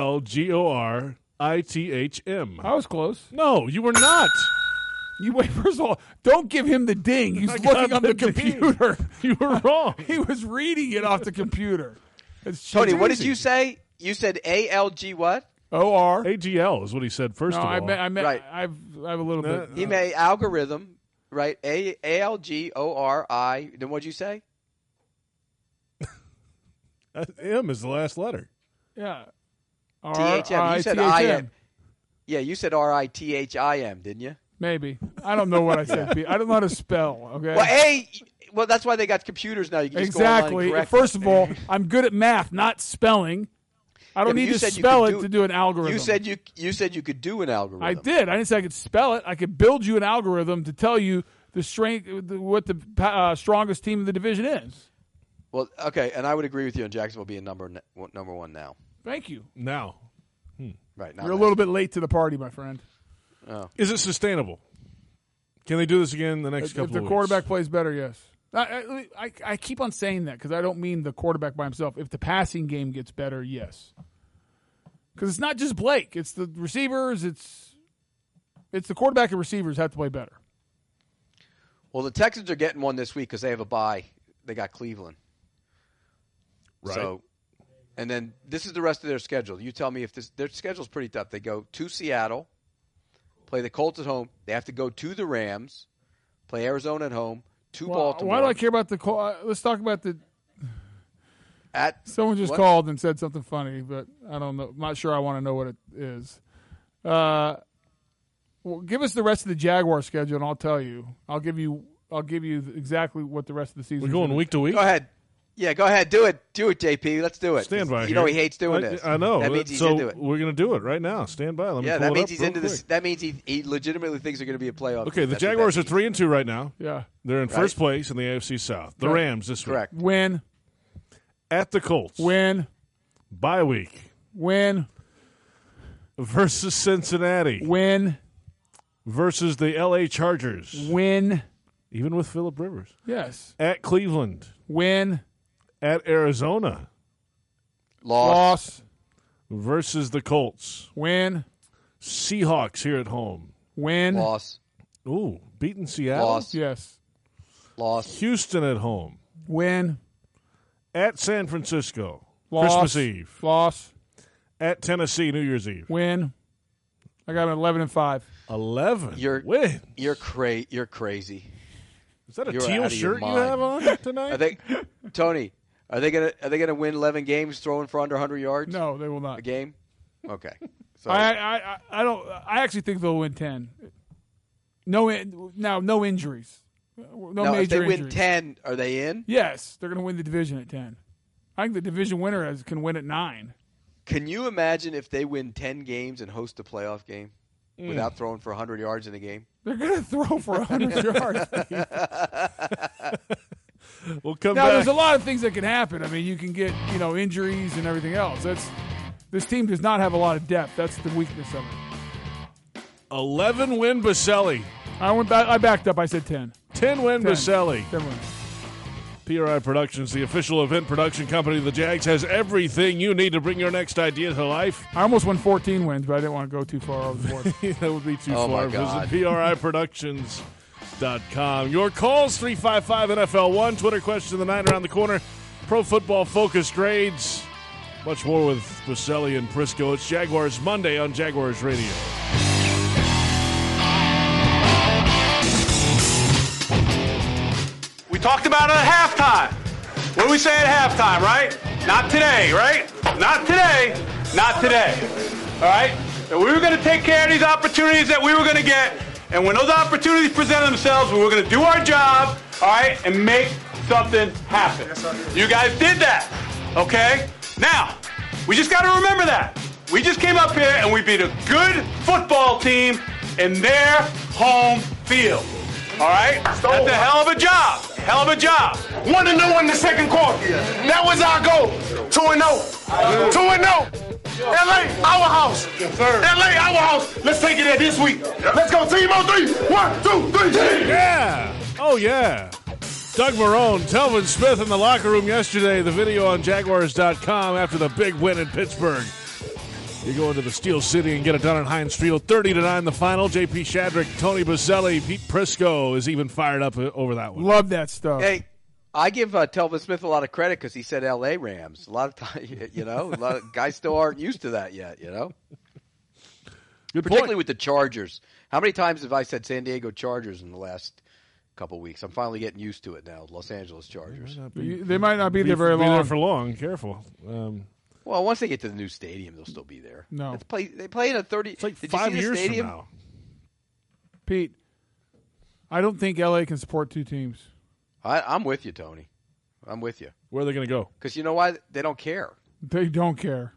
ALGORITHM. I was close. No, you were not. You wait. First of all, don't give him the ding. He's looking on the computer. You were wrong. He was reading it off the computer. Tony, what did you say? You said ALG what? OR. AGL is what he said first of all. I meant right. I have a little bit. He made algorithm, right? ALGORI. Then what'd you say? M is the last letter. Yeah. THM. You said IM. Yeah, you said RITHIM, didn't you? Maybe. I don't know what I said. I don't know how to spell. Okay. Well, that's why they got computers now. You can just exactly. go online and correct First it. of all, I'm good at math, not spelling. I don't need to spell it to do an algorithm. You said you could do an algorithm. I did. I didn't say I could spell it. I could build you an algorithm to tell you the strength, what the strongest team in the division is. Well, okay, and I would agree with you on Jacksonville being number 1 now. Thank you. Now. Right. You're a little bit late to the party, my friend. Oh. Is it sustainable? Can they do this again the next couple of weeks? If the quarterback plays better, yes. I keep on saying that because I don't mean the quarterback by himself. If the passing game gets better, yes. Because it's not just Blake. It's the receivers. It's the quarterback and receivers have to play better. Well, the Texans are getting one this week because they have a bye. Cleveland. Right. So, and then this is the rest of their schedule. You tell me if their schedule's pretty tough. They go to Seattle, play the Colts at home. They have to go to the Rams, play Arizona at home, to Baltimore. Why do I care about the let's talk about the someone just what? called and said something funny, but I don't know. I'm not sure I want to know what it is. Well, give us the rest of the Jaguar schedule, and I'll tell you. I'll give you exactly what the rest of the season. We're going week to week. Go ahead. Yeah, go ahead. Do it, JP. Let's do it. Stand by. You know he hates doing this. I know. That means he's so into it. We're going to do it right now. Stand by. Let me pull that it means up he's real into this. quick. That means he legitimately thinks they're going to be a playoff. Okay, team. the That's what Jaguars are that means. 3-2 right now. Yeah, they're in Right. first place in the AFC South. The Right. Rams this week. Correct. win, At the Colts. win, Bye week. win, Versus Cincinnati. win, Versus the LA Chargers. win. Even with Phillip Rivers. Yes, At Cleveland. win, At Arizona. Loss. Versus the Colts. win, Seahawks here at home. win, Loss. Ooh, beating Seattle. Loss. yes, Loss. Houston at home. win, At San Francisco. loss, Christmas Eve. loss, At Tennessee, New Year's Eve. win. I got an 11-5. 11. You're Win. You're crazy. Is that a You're teal out of your shirt you mind. have on tonight? I think, Tony, are they gonna win 11 games throwing for under 100 yards? No, they will not. A game. Okay. So I don't. I actually think they'll win 10. No injuries. No now, major if they injuries. win 10, are they in? Yes, they're going to win the division at 10. I think the division winner can win at 9. Can you imagine if they win 10 games and host a playoff game without throwing for 100 yards in a game? They're going to throw for 100 yards. We'll come Now, back. there's a lot of things that can happen. I mean, you can get injuries and everything else. This team does not have a lot of depth. That's the weakness of it. 11-win Baselli. I backed up. I said 10. 10-win 10. Baselli. 10 wins. PRI Productions, the official event production company of the Jags, has everything you need to bring your next idea to life. I almost won 14 wins, but I didn't want to go too far overboard. That would be too Oh, far. my God. Visit PRIProductions.com. Your calls, 355-NFL1. Twitter question of the night around the corner. Pro Football Focus grades. Much more with Baselli and Prisco. It's Jaguars Monday on Jaguars Radio. We talked about it at halftime. What did we say at halftime, right? Not today, right? Not today. Not today. All right? And we were going to take care of these opportunities that we were going to get. And when those opportunities presented themselves, we were going to do our job, all right, and make something happen. You guys did that, okay? Now, we just got to remember that. We just came up here and we beat a good football team in their home field. All right? That's a hell of a job. Hell of a job. 1-0 in the second quarter. That was our goal. 2-0. 2-0. LA, our house. Yes, sir. LA, our house. Let's take it there this week. Let's go, team on 3. 1, 2, 3, team. Yeah. Oh, yeah. Doug Marrone, Telvin Smith in the locker room yesterday. The video on Jaguars.com after the big win in Pittsburgh. You go into the Steel City and get it done at Heinz Field. 30-9 the final. J.P. Shadrick, Tony Baselli, Pete Prisco is even fired up over that one. Love that stuff. Hey, I give Telvin Smith a lot of credit because he said L.A. Rams. A lot of times, a lot of guys still aren't used to that yet, Good Particularly point. with the Chargers. How many times have I said San Diego Chargers in the last couple weeks? I'm finally getting used to it now. Los Angeles Chargers. They might not be there very long. Be there for long. Careful. Well, once they get to the new stadium, they'll still be there. No. They play in a 30. It's like did you 5 see the years stadium? from now. Pete, I don't think L.A. can support two teams. I'm with you, Tony. I'm with you. Where are they going to go? Because you know why? They don't care. They don't care.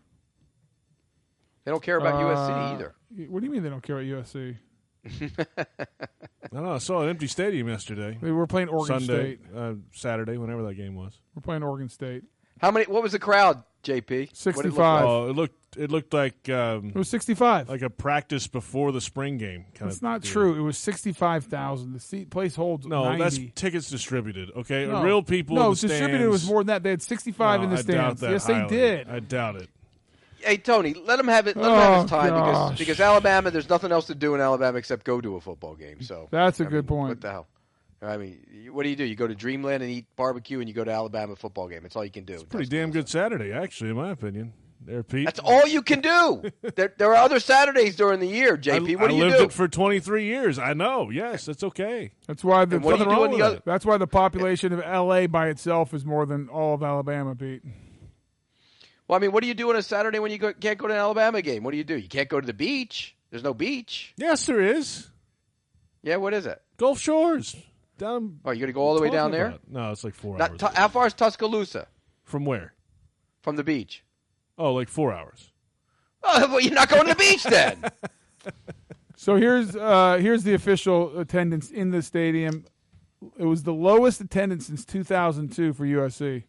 They don't care about USC either. What do you mean they don't care about USC? I don't know. I saw an empty stadium yesterday. They were playing Oregon Sunday, State. Saturday, whenever that game was. We're playing Oregon State. What was the crowd, JP? 65. Oh, it looked like It was 65. like a practice before the spring game. That's not true. It was 65,000. The place holds No, 90. that's tickets distributed. Okay, No. real people. No, in the stands. distributed was more than that. They had 65 in the I doubt stands. that Yes, highly. they did. I doubt it. Hey, Tony, let him have it. Let him have his time gosh. because Alabama. There's nothing else to do in Alabama except go to a football game. So That's a good point. What the hell? I mean, what do? You go to Dreamland and eat barbecue, and you go to Alabama football game. That's all you can do. It's Pretty damn good Saturday, actually, in my opinion. There, Pete. That's all you can do. There are other Saturdays during the year, JP. What do you do? I lived it for 23 years. I know. Yes, that's okay. That's why That's why the population of L.A. by itself is more than all of Alabama, Pete. Well, I mean, what do you do on a Saturday when you can't go to an Alabama game? What do? You can't go to the beach. There's no beach. Yes, there is. Yeah, what is it? Gulf Shores. Down. Oh, you going to go all the way down there? No, it's like 4 hours. How far is Tuscaloosa? From where? From the beach. Oh, like 4 hours. Oh, well, you're not going to the beach then. So here's the official attendance in the stadium. It was the lowest attendance since 2002 for USC.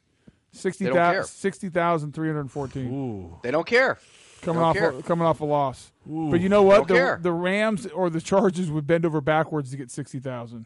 60,314. They don't care. Coming off a loss. Ooh. But you know what? Don't care. The Rams or the Chargers would bend over backwards to get 60,000.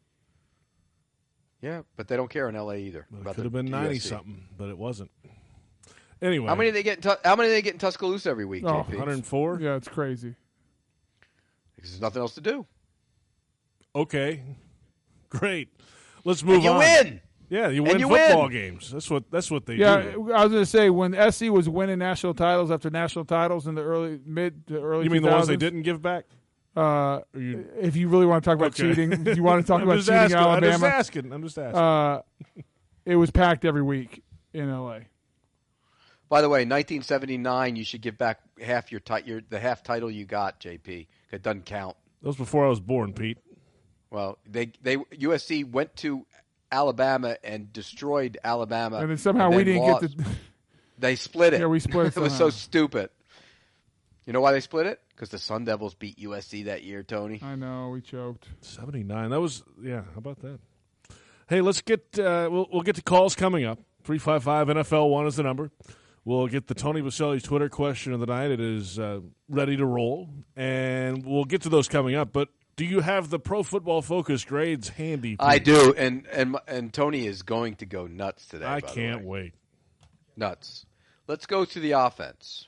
Yeah, but they don't care in L.A. either. Well, it could have been 90-something, but it wasn't. Anyway. How many do they get in Tuscaloosa every week, JP? 104? Yeah, it's crazy. Because there's nothing else to do. Okay. Great. Let's move on. You win. Yeah, you win football games. That's what they do. Yeah, I was going to say, when SC was winning national titles after national titles in the mid to early 2000s. You mean the ones they didn't give back? If you really want to talk about cheating, if you want to talk about cheating in Alabama. I'm just asking. It was packed every week in L.A. By the way, 1979, you should give back half the half title you got, JP. It doesn't count. That was before I was born, Pete. Well, USC went to Alabama and destroyed Alabama. And then somehow we didn't get the... They split it. Yeah, we split it. It was so stupid. You know why they split it? Because the Sun Devils beat USC that year, Tony. I know, we choked. 79. That was, how about that? Hey, let's get, we'll get to calls coming up. 355 NFL1 is the number. We'll get the Tony Baselli Twitter question of the night. It is ready to roll, and we'll get to those coming up. But do you have the Pro Football Focus grades handy? I do, and Tony is going to go nuts today. I can't wait. Nuts. Let's go to the offense.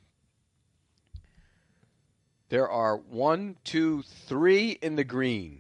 There are 1, 2, 3 in the green.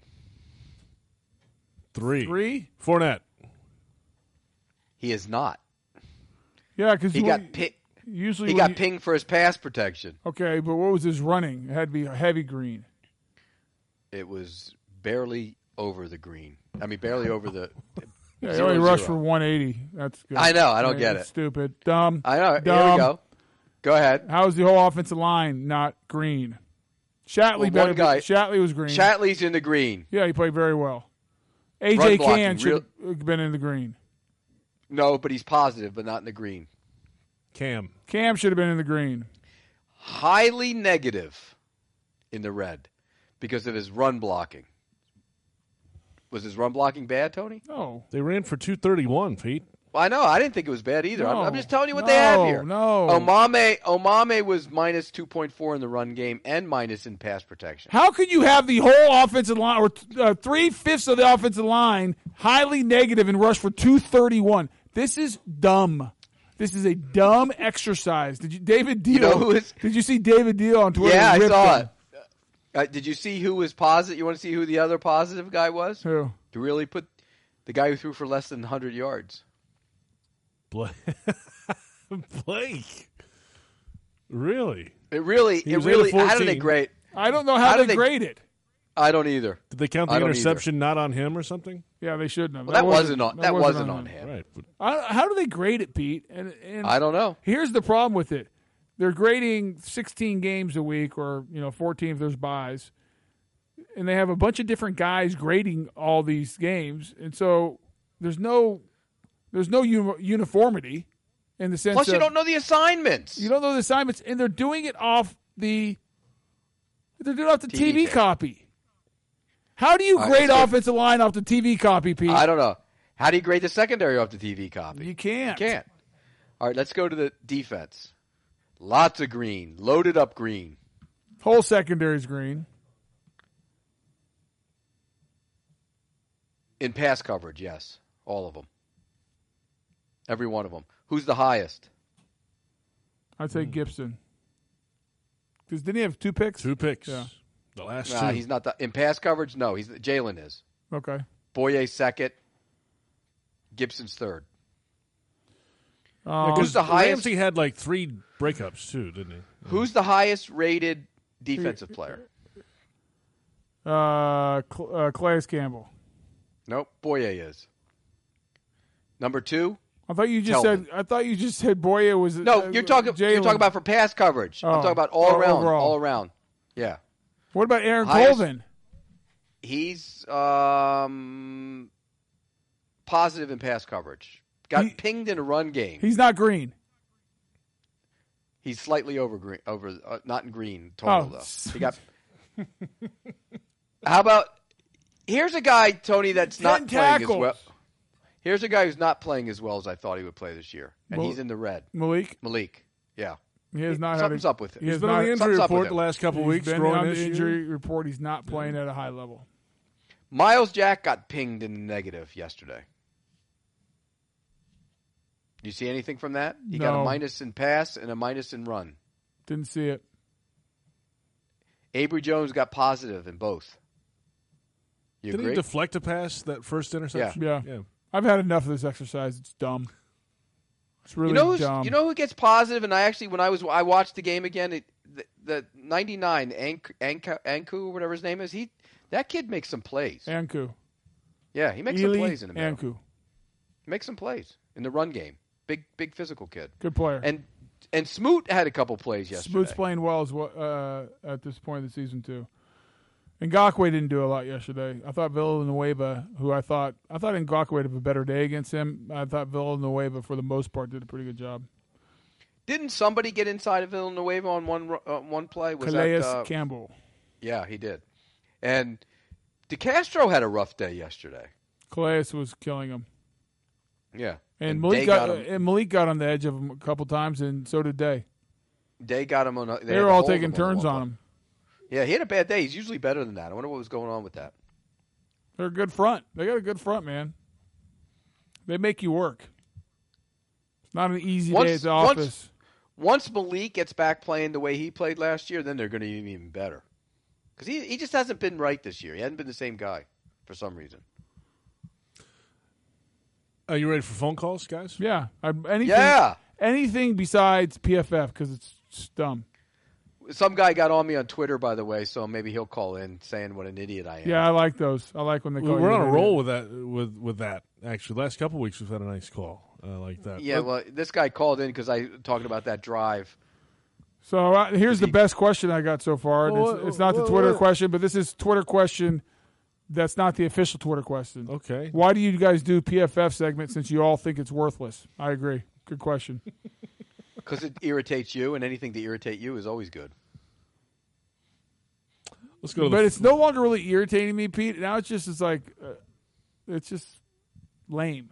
3? Fournette. He is not. Yeah, because he got pinged for his pass protection. Okay, but what was his running? It had to be heavy green. It was barely over the green. I mean, barely over the. Yeah, he only rushed for 180. That's good. I know. I don't get it. Stupid. Dumb. I know. Dumb. Here we go. Go ahead. How's the whole offensive line not green? Shatley Shatley was green. Shatley's in the green. Yeah, he played very well. AJ Cann should have been in the green. No, but he's positive, but not in the green. Cam should have been in the green. Highly negative in the red because of his run blocking. Was his run blocking bad, Tony? No. They ran for 231, Pete. Well, I know. I didn't think it was bad either. No. I'm just telling you what they have here. No. Omame was minus 2.4 in the run game and minus in pass protection. How could you have the whole offensive line, or 3/5 of the offensive line, highly negative and rush for 231? This is dumb. This is a dumb exercise. Did you see David Deal on Twitter? Yeah, I saw it. Did you see who was positive? You want to see who the other positive guy was? Who? To really put the guy who threw for less than 100 yards. Blake. Really? It really. How do they grade? I don't know how they grade it. I don't either. Did they count the interception not on him or something? Yeah, they shouldn't have. Well, that wasn't on him. Right. How do they grade it, Pete? And I don't know. Here's the problem with it. They're grading 16 games a week, or 14 if there's buys, and they have a bunch of different guys grading all these games, and so there's no uniformity in the sense. Plus, you don't know the assignments. You don't know the assignments, and they're doing it off the. They're doing it off the TV copy. How do you grade offensive line off the TV copy, Pete? I don't know. How do you grade the secondary off the TV copy? You can't. All right, let's go to the defense. Lots of green. Loaded up green. Whole secondary's green. In pass coverage, yes. All of them. Every one of them. Who's the highest? I'd say Gibson. Because didn't he have 2 picks? 2 picks. Yeah. The last 2. He's not in pass coverage. No, Jalen is. Okay. Boye second. Gibson's third. Who's the highest? Ramsey had like 3 breakups too, didn't he? Who's the highest rated defensive player? Calais Campbell. Nope, Boye is. Number 2. I thought you just said Boye was. No, you're talking about for pass coverage. I'm talking about all around. Overall. All around. Yeah. What about Aaron Colvin? He's positive in pass coverage. Got pinged in a run game. He's not green. He's slightly not in green total though. He got. How about? Here's a guy, Tony, that's not playing as well. Here's a guy who's not playing as well as I thought he would play this year, and he's in the red. Malik, yeah. He has not something's up with him. He's been on the injury report the last couple weeks. He's been on the injury report. He's not playing at a high level. Miles Jack got pinged in the negative yesterday. You see anything from that? He got a minus in pass and a minus in run. Didn't see it. Avery Jones got positive in both. Did he deflect a pass that first interception? Yeah. I've had enough of this exercise. It's dumb. It's really dumb. You know who gets positive? And I watched the game again. The 99 Anku, whatever his name is. That kid makes some plays. Anku. Yeah, he makes some plays in the middle. Anku. He makes some plays in the run game. Big physical kid. Good player. And Smoot had a couple plays yesterday. Smoot's playing well as well at this point of the season too. Ngakoue didn't do a lot yesterday. I thought Villanueva, who I thought Ngakoue would have a better day against him. I thought Villanueva, for the most part, did a pretty good job. Didn't somebody get inside of Villanueva on one play? Was Calais that Campbell? Yeah, he did. And DeCastro had a rough day yesterday. Calais was killing him. Yeah. And Malik got on the edge of him a couple times, and so did Day. Day got him on. They were all taking turns on him. Yeah, he had a bad day. He's usually better than that. I wonder what was going on with that. They're a good front. They got a good front, man. They make you work. It's not an easy day at the office. Once Malik gets back playing the way he played last year, then they're going to be even better. Because he just hasn't been right this year. He hasn't been the same guy for some reason. Are you ready for phone calls, guys? Yeah. Anything besides PFF, because it's dumb. Some guy got on me on Twitter, by the way, so maybe he'll call in saying what an idiot I am. Yeah, I like those. I like when they call. We're on a roll with that. With that, actually, last couple of weeks we've had a nice call. I like that. Yeah, well, this guy called in because I talking about that drive. So here's the best question I got so far. It's not the Twitter question, but this is Twitter question. That's not the official Twitter question. Okay. Why do you guys do PFF segment since you all think it's worthless? I agree. Good question. Because it irritates you, and anything to irritate you is always good. Let's go. But it's no longer really irritating me, Pete. Now it's just it's just lame.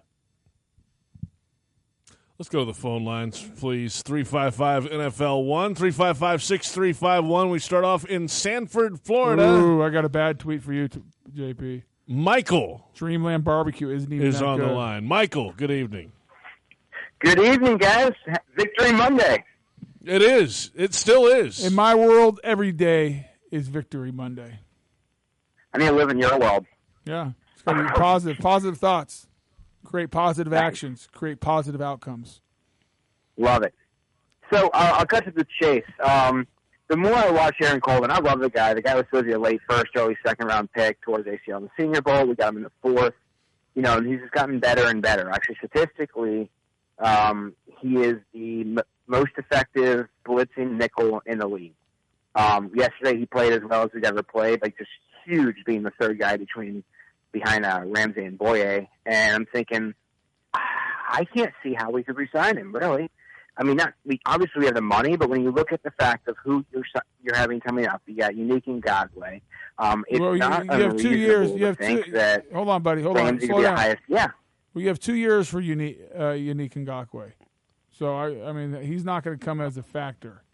Let's go to the phone lines, please. 355-NFL-1, 355-6351. We start off in Sanford, Florida. Ooh, I got a bad tweet for you, JP. Michael. Dreamland Barbecue isn't even on good. The line. Michael, good evening. Good evening, guys. Victory Monday. It is. It still is. In my world, every day is Victory Monday. I need to live in your world. Yeah. It's going to be positive thoughts. Create positive actions. Create positive outcomes. Love it. So I'll cut to the chase. The more I watch Aaron Colvin, I love the guy. The guy was supposed to be a late first, early second-round pick towards ACL in the Senior Bowl. We got him in the fourth. And he's just gotten better and better. Actually, statistically, he is the most effective blitzing nickel in the league. Yesterday, he played as well as he's ever played, like just huge, being the third guy behind Ramsey and Boye. And I'm thinking, I can't see how we could resign him, really. I mean, obviously we have the money, but when you look at the fact of who you're having coming up, you got Unique and Ngakoue. It's not you have 2 years. You have two. Hold on, buddy. Hold on. Slow down. Well, you have 2 years for Unique and Ngakoue. So I mean, he's not going to come as a factor.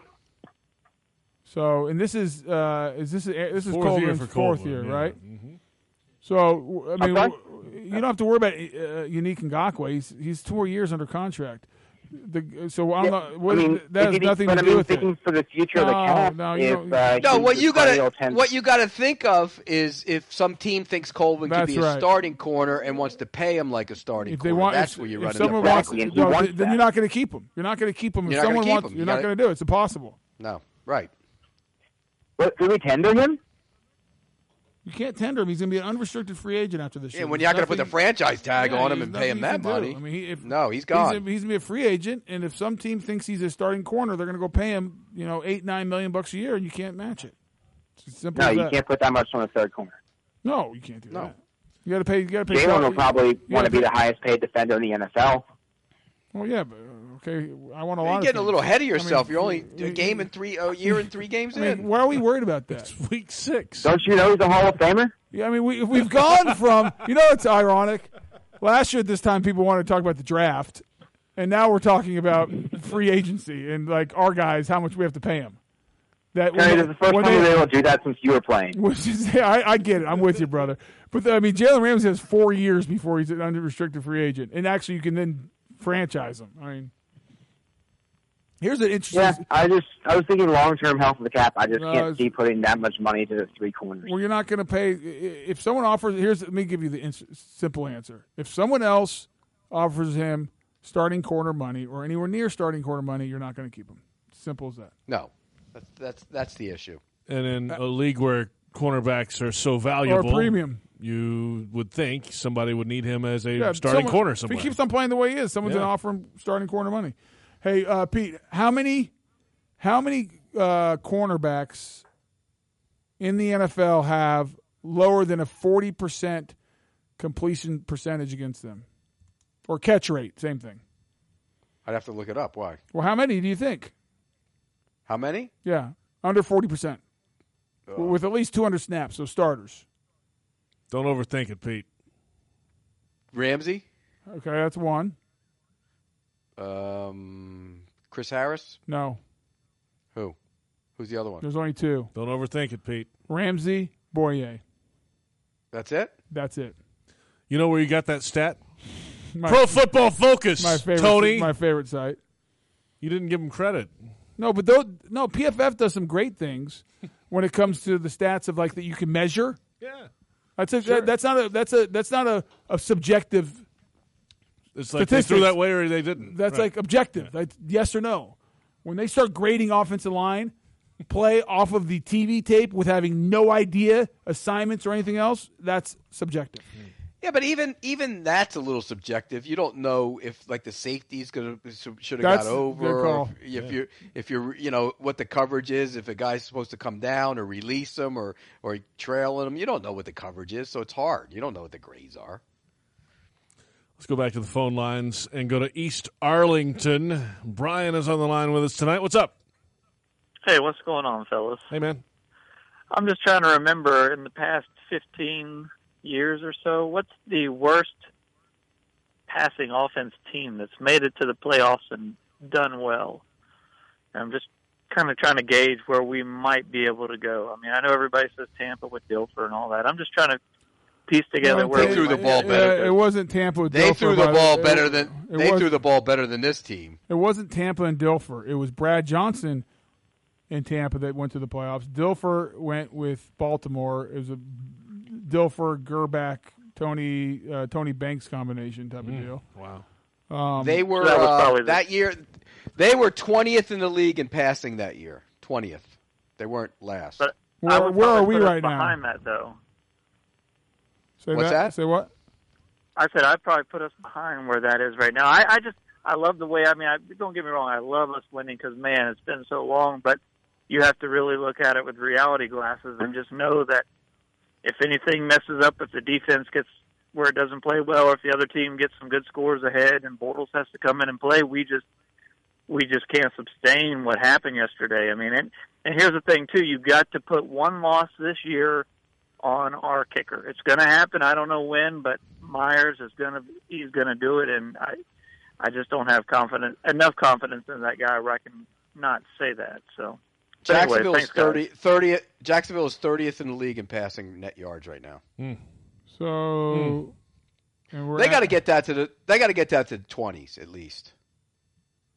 So, and this is Colvin's fourth year, right? Mm-hmm. So, I mean, you don't have to worry about Unique Ngakoue. He's 2 more years under contract. So I'm not. I mean, that has nothing to do with thinking it. for the future of the cap. What you got to think of is if some team thinks Colvin could be a starting corner and wants to pay him like a starting corner. That's where you run into the problem. Then you're not going to keep him. You're not going to keep him. If someone wants, you're not going to do it. It's impossible. No, right. What, do we tender him? You can't tender him. He's going to be an unrestricted free agent after this year. Yeah, when you're not going to put the franchise tag on him and pay him that money. I mean, he's gone. He's going to be a free agent, and if some team thinks he's a starting corner, they're going to go pay him, $8-9 million a year, and you can't match it. It's as simple as that. You can't put that much on a third corner. No, you can't do that. You got to pay. Jalen will probably want to be the highest paid defender in the NFL. Well, yeah, but okay. I want a lot. You're getting a little ahead of yourself. You're only a year and 3 games in. Why are we worried about that? It's week 6. Don't you know he's a Hall of Famer? Yeah, I mean we've gone from it's ironic. Last year at this time, people wanted to talk about the draft, and now we're talking about free agency and like our guys, how much we have to pay them. This is the first time they will do that since you were playing. I get it. I'm with you, brother. But Jalen Ramsey has 4 years before he's an unrestricted free agent, and actually you can then franchise him. I mean, here's an interesting. Yeah, I was thinking long-term health of the cap. I just can't see putting that much money to the 3 corners. Well, you're not going to pay if someone offers. Let me give you the simple answer. If someone else offers him starting corner money or anywhere near starting corner money, you're not going to keep him. Simple as that. No, that's the issue. And in a league where cornerbacks are so valuable, or premium, you would think somebody would need him as a starting corner somewhere. If he keeps on playing the way he is, someone's going to offer him starting corner money. Hey, Pete, how many cornerbacks in the NFL have lower than a 40% completion percentage against them, or catch rate? Same thing. I'd have to look it up. Why? Well, how many do you think? How many? Yeah, under 40%, with at least 200 snaps. So starters. Don't overthink it, Pete. Ramsey. Okay, that's one. Chris Harris? No. Who's the other one? There's only 2. Don't overthink it, Pete. Ramsey, Boyer. That's it? That's it. You know where you got that stat? Pro Football Focus, Tony. My favorite site. You didn't give him credit. No, but PFF does some great things when it comes to the stats of like that you can measure. Yeah. That's not a subjective. It's like they threw that way or they didn't. That's like objective. Like yes or no. When they start grading offensive line play off of the TV tape with having no idea assignments or anything else, that's subjective. Yeah, but even that's a little subjective. You don't know if like the safety should have got over, or if you're what the coverage is, if a guy's supposed to come down or release him or trailing him. You don't know what the coverage is, so it's hard. You don't know what the grades are. Let's go back to the phone lines and go to East Arlington. Brian is on the line with us tonight. What's up? Hey, what's going on, fellas? Hey, man. I'm just trying to remember in the past 15 years or so, what's the worst passing offense team that's made it to the playoffs and done well? And I'm just kind of trying to gauge where we might be able to go. I mean, I know everybody says Tampa with Dilfer and all that. I'm just trying to piece together where they threw the ball better. It wasn't Tampa with Dilfer. They threw the ball better than threw the ball better than this team. It wasn't Tampa and Dilfer. It was Brad Johnson in Tampa that went to the playoffs. Dilfer went with Baltimore. It was a Dilfer, Gerback, Tony Banks combination type of deal. Wow. They were that year. They were 20th in the league in passing that year. 20th. They weren't last. But where are we right now? Behind that, though. What's that? Say what? I said I'd probably put us behind where that is right now. I love the way. I mean, don't get me wrong. I love us winning because man, it's been so long. But you have to really look at it with reality glasses and just know that if anything messes up, if the defense gets where it doesn't play well, or if the other team gets some good scores ahead and Bortles has to come in and play, we just can't sustain what happened yesterday. I mean, and here's the thing too: you've got to put one loss this year on our kicker. It's going to happen. I don't know when, but Myers he's going to do it, and I just don't have enough confidence in that guy where I can not say that. So. Jacksonville is 30th. Jacksonville is 30th in the league in passing net yards right now. So they got to get that to the 20s at least.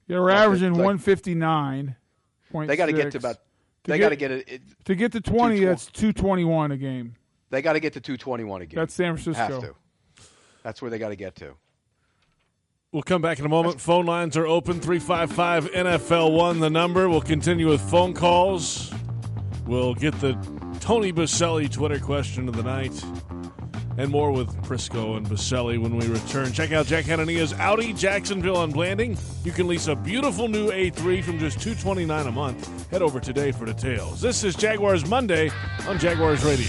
Yeah, we're averaging 159. They got to get to about. They got to get it. To get to 20. That's 221 a game. They got to get to 221 a game. That's San Francisco. Have to. That's where they got to get to. We'll come back in a moment. Phone lines are open. 355 NFL1, the number. We'll continue with phone calls. We'll get the Tony Boselli Twitter question of the night. And more with Prisco and Boselli when we return. Check out Jack Hanania's Audi Jacksonville on Blanding. You can lease a beautiful new A3 from just $229 a month. Head over today for details. This is Jaguars Monday on Jaguars Radio.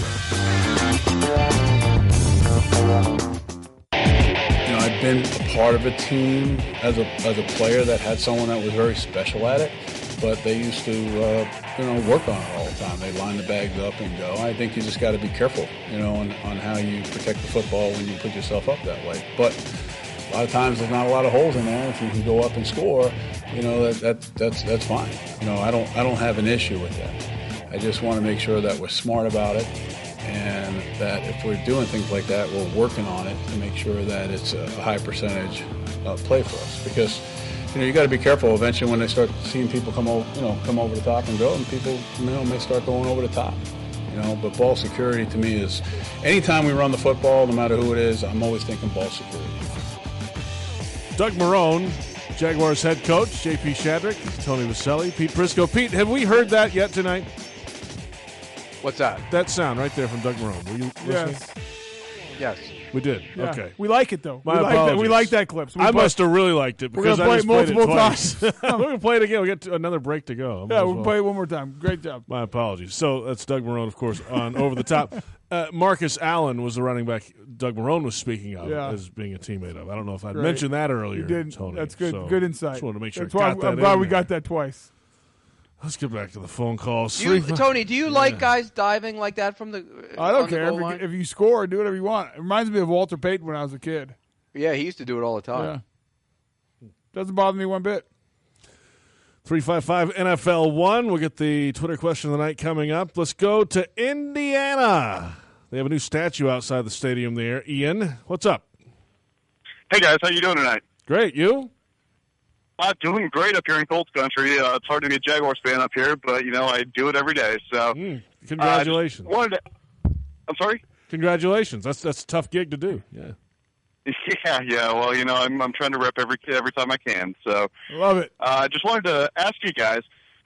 I've been a part of a team as a player that had someone that was very special at it, but they used to work on it all the time. They line the bags up and go. I think you just got to be careful, on how you protect the football when you put yourself up that way. But a lot of times there's not a lot of holes in there. If you can go up and score, that's fine. I don't have an issue with that. I just want to make sure that we're smart about it, and that if we're doing things like that, we're working on it to make sure that it's a high percentage play for us. Because you got to be careful eventually when they start seeing people come over the top and go, and people may start going over the top. But ball security to me is anytime we run the football, no matter who it is, I'm always thinking ball security. Doug Marrone, Jaguars head coach, J.P. Shadrick, Tony Boselli, Pete Prisco. Pete, have we heard that yet tonight? What's that? That sound right there from Doug Marrone. Were you listening? Yes. We did. Yeah. Okay. We like it, though. We like that clip. So I must have really liked it because I just played it twice. Times. We're going to play it again. We'll get another break to go. We'll play it one more time. Great job. My apologies. So that's Doug Marrone, of course, on Over the Top. Marcus Allen was the running back Doug Marrone was speaking of as being a teammate of. I don't know if I'd mentioned that earlier. You didn't. Tony. That's good. So Good insight. Just wanted to make sure I'm glad we got that twice. Let's get back to the phone calls. Tony, do you like guys diving like that from the I don't care. If you score, do whatever you want. It reminds me of Walter Payton when I was a kid. Yeah, he used to do it all the time. Yeah. Doesn't bother me one bit. 355 NFL1. We'll get the Twitter question of the night coming up. Let's go to Indiana. They have a new statue outside the stadium there. Ian, what's up? Hey, guys. How you doing tonight? Great. You? Doing great up here in Colts country. It's hard to be a Jaguars fan up here, but, I do it every day. So, congratulations. I'm sorry? Congratulations. That's a tough gig to do. Yeah. Yeah. Well, I'm trying to rep every time I can. So, love it. I just wanted to ask you guys,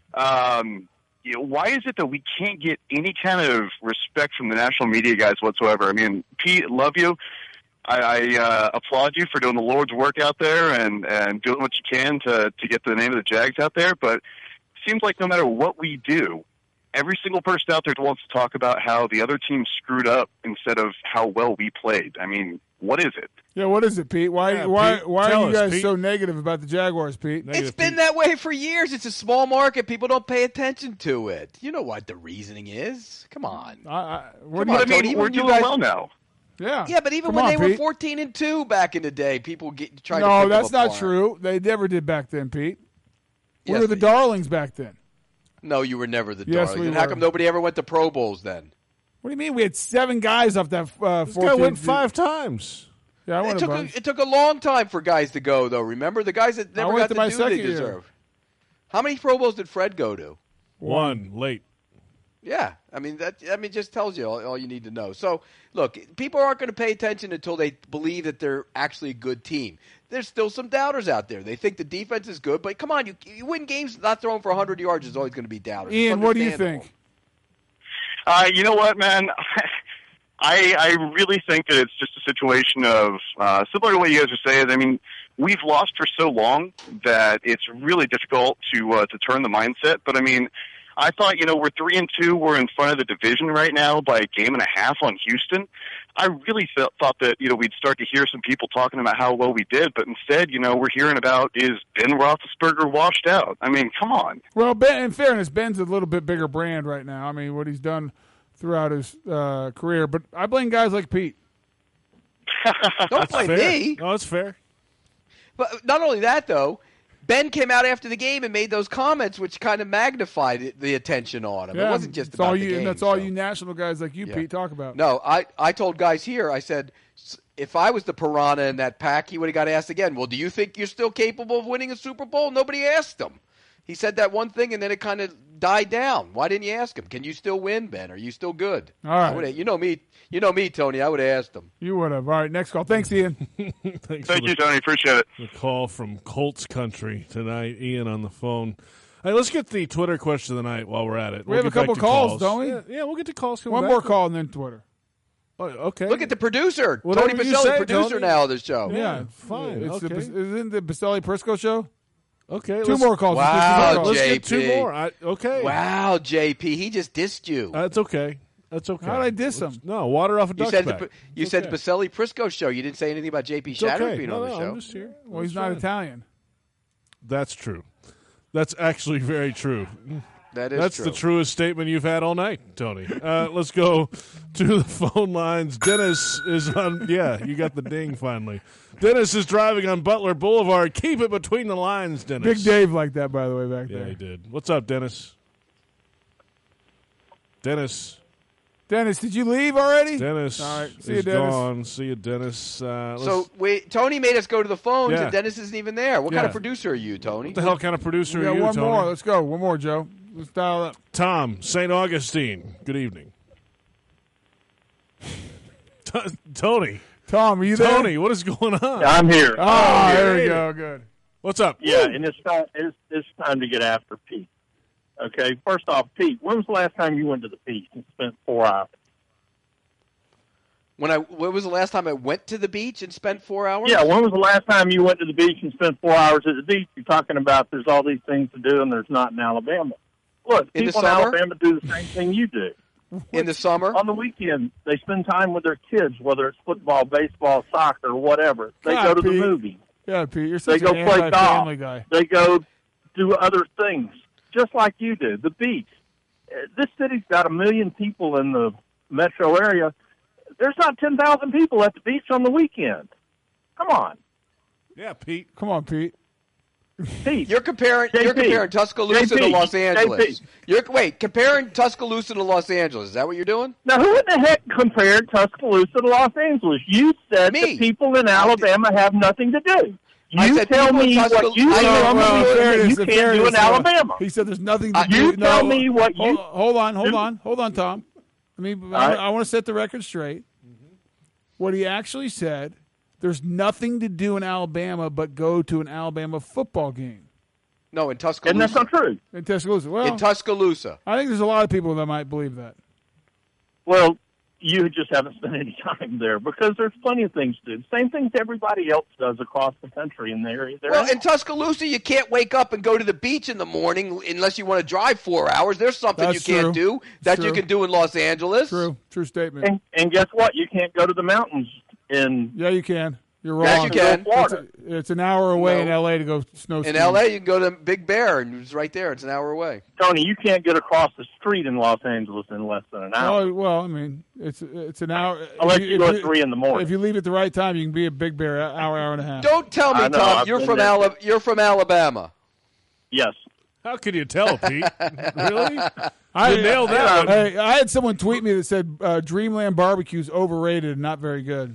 why is it that we can't get any kind of respect from the national media guys whatsoever? I mean, Pete, love you. I applaud you for doing the Lord's work out there and doing what you can to get the name of the Jags out there. But it seems like no matter what we do, every single person out there wants to talk about how the other team screwed up instead of how well we played. I mean, what is it? Yeah, what is it, Pete? Why are you guys so negative about the Jaguars, Pete? It's been that way for years. It's a small market. People don't pay attention to it. You know what the reasoning is. Come on. We're doing well now. Yeah, but even when they were 14-2 back in the day, people tried to pick No, that's them not apart. true. They never did back then, Pete. We Yes, were the darlings back then. No, you were never the Yes, darlings. we And how were. come nobody ever went to Pro Bowls then? What do you mean? We had 7 guys off that 14. This guy went 5 times. Yeah, I went a bunch. It took a long time for guys to go, though. Remember? The guys that never went got to to my do what they second year. deserve. How many Pro Bowls did Fred go to? One late. Yeah, I mean just tells you all you need to know. So look, people aren't going to pay attention until they believe that they're actually a good team. There's still some doubters out there. They think the defense is good, but come on, you win games not throwing for 100 yards is always going to be doubters. Ian, It's what do you understandable. think? You know what, man? I really think that it's just a situation of similar to what you guys are saying. I mean, we've lost for so long that it's really difficult to turn the mindset. But I mean, I thought, we're 3-2. We're in front of the division right now by a game and a half on Houston. I really thought that, we'd start to hear some people talking about how well we did. But instead, we're hearing about, is Ben Roethlisberger washed out? I mean, come on. Well, Ben, in fairness, Ben's a little bit bigger brand right now. I mean, what he's done throughout his career. But I blame guys like Pete. Don't blame me. No, it's fair. But not only that, though, Ben came out after the game and made those comments, which kind of magnified the attention on him. Yeah, It wasn't just it's about all the you, game. and that's all you national guys like you, Pete, talk about. No, I told guys here, I said, if I was the piranha in that pack, he would have got asked again, well, do you think you're still capable of winning a Super Bowl? Nobody asked him. He said that one thing, and then it kind of died down. Why didn't you ask him? Can you still win, Ben? Are you still good? All right. I would've- you know me, Tony. I would have asked him. You would have. All right, next call. Thanks, Ian. Thank you, Tony. Appreciate it. The call from Colts country tonight. Ian on the phone. Hey, let's get the Twitter question of the night while we're at it. We have a get back couple to calls, don't we? Yeah, we'll get to calls. One more call and then Twitter. Oh, okay. Look at the producer. Whatever Tony you Baselli, say, producer Tony. now of the show. Yeah, fine. It's Okay. isn't the Baselli-Prisco show? Okay. Two more calls. Wow, Let's JP. get two more. Okay. Wow, JP. He just dissed you. That's okay. That's okay. How did I diss him? No, water off a You duck's said back. you said Baselli-Prisco show. You didn't say anything about JP It's Shatter okay. being No, on the show. I'm just here. Well, he's That's not fine. Italian. That's true. That's actually very true. That is That's true. the truest statement you've had all night, Tony. Let's go to the phone lines. Dennis is on. Yeah, you got the ding finally. Dennis is driving on Butler Boulevard. Keep it between the lines, Dennis. Big Dave like that, by the way, back Yeah, there. he did. What's up, Dennis? Dennis. Dennis, did you leave already? Dennis All right. See is you, Dennis. gone. See you, Dennis. So Tony made us go to the phones, Yeah. and Dennis isn't even there. What kind Yeah. of producer are you, Tony? What the hell kind of producer We are got you, one Tony? more. Let's go. One more, Joe. Let's dial up. Tom, St. Augustine. Good evening. Tony. Tom, are you there? Tony, what is going on? I'm here. Oh, there we go. Good. What's up? Yeah, and it's time to get after Pete. Okay, first off, Pete, when was the last time you went to the beach and spent 4 hours? When was the last time I went to the beach and spent 4 hours? Yeah, when was the last time you went to the beach and spent 4 hours at the beach? You're talking about there's all these things to do and there's not in Alabama. Look, In the people in summer? Alabama do the same thing you do. In the summer? On the weekend, they spend time with their kids, whether it's football, baseball, soccer, whatever. They God, go to Pete. the movies. Yeah, Pete, you're They such go an play anti-family golf. guy. They go do other things, just like you do. The beach. This city's got 1 million people in the metro area. There's not 10,000 people at the beach on the weekend. Come on. Yeah, Pete. Come on, Pete. Pete. You're comparing JP. Tuscaloosa to JP. Los Angeles. JP. Comparing Tuscaloosa to Los Angeles. Is that what you're doing? Now, who in the heck compared Tuscaloosa to Los Angeles? You said Me. that people in Alabama have nothing to do. I You said tell people in me what Tuscaloosa- you I know, tell well, me in that fairness, you in can't do fairness, in Alabama. He said there's nothing to do. You tell me what you... Hold on, Tom. I want to set the record straight. What he actually said, there's nothing to do in Alabama but go to an Alabama football game. No, in Tuscaloosa. And that's not true. In Tuscaloosa. Well, In Tuscaloosa. I think there's a lot of people that might believe that. Well, you just haven't spent any time there because there's plenty of things to do. Same things everybody else does across the country in the area. Well, in Tuscaloosa, you can't wake up and go to the beach in the morning unless you want to drive 4 hours. There's something That's you can't true. do that True. you can do in Los Angeles. True statement. And guess what? You can't go to the mountains in... Yeah, you can. You're wrong. Yes, you can. Florida. It's an hour away No. in L.A. to go snow In skiing. L.A., you can go to Big Bear, and it's right there. It's an hour away. Tony, you can't get across the street in Los Angeles in less than an hour. Oh, well, I mean, it's an hour. Unless if you go at 3 in the morning. If you leave at the right time, you can be at Big Bear hour and a half. Don't tell me, I know, Tom, I've you're been from there. You're from Alabama. Yes. How could you tell, Pete? Really? I You nailed that one. Hey, I had someone tweet me that said Dreamland Barbecue's overrated and not very good.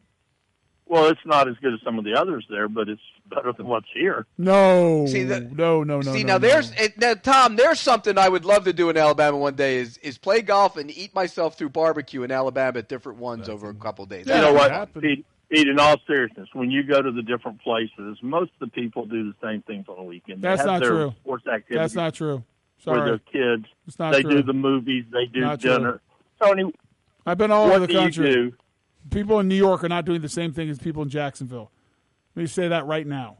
Well, it's not as good as some of the others there, but it's better than what's here. No, See, no. See, no, now now, Tom, there's something I would love to do in Alabama one day is play golf and eat myself through barbecue in Alabama at different ones over a couple of days. You know what, happened. Pete, in all seriousness, when you go to the different places, most of the people do the same things on the weekend. They That's have not their true. sports activities That's not true. with Sorry, their kids. it's not They true. do the movies. They do Not true. dinner. Tony, I've been all what over the do country. you do? People in New York are not doing the same thing as people in Jacksonville. Let me say that right now.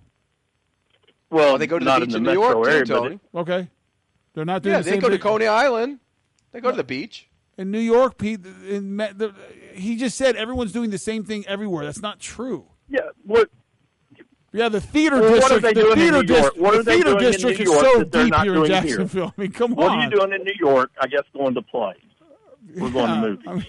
Well, they go to the not beach in the in New metro York, too, area, but Tony. Okay, they're not doing Yeah, the they same go to thing. Coney Island. They go to the beach. In New York, Pete, he just said everyone's doing the same thing everywhere. That's not true. Yeah, what? Yeah, the theater Well, what district. are they The doing in theater New York? district. What The are they theater doing in district New is York so that they're deep not here in doing here? Jacksonville. I mean, come What on. are you doing in New York? I guess going to play. We're going to movies. I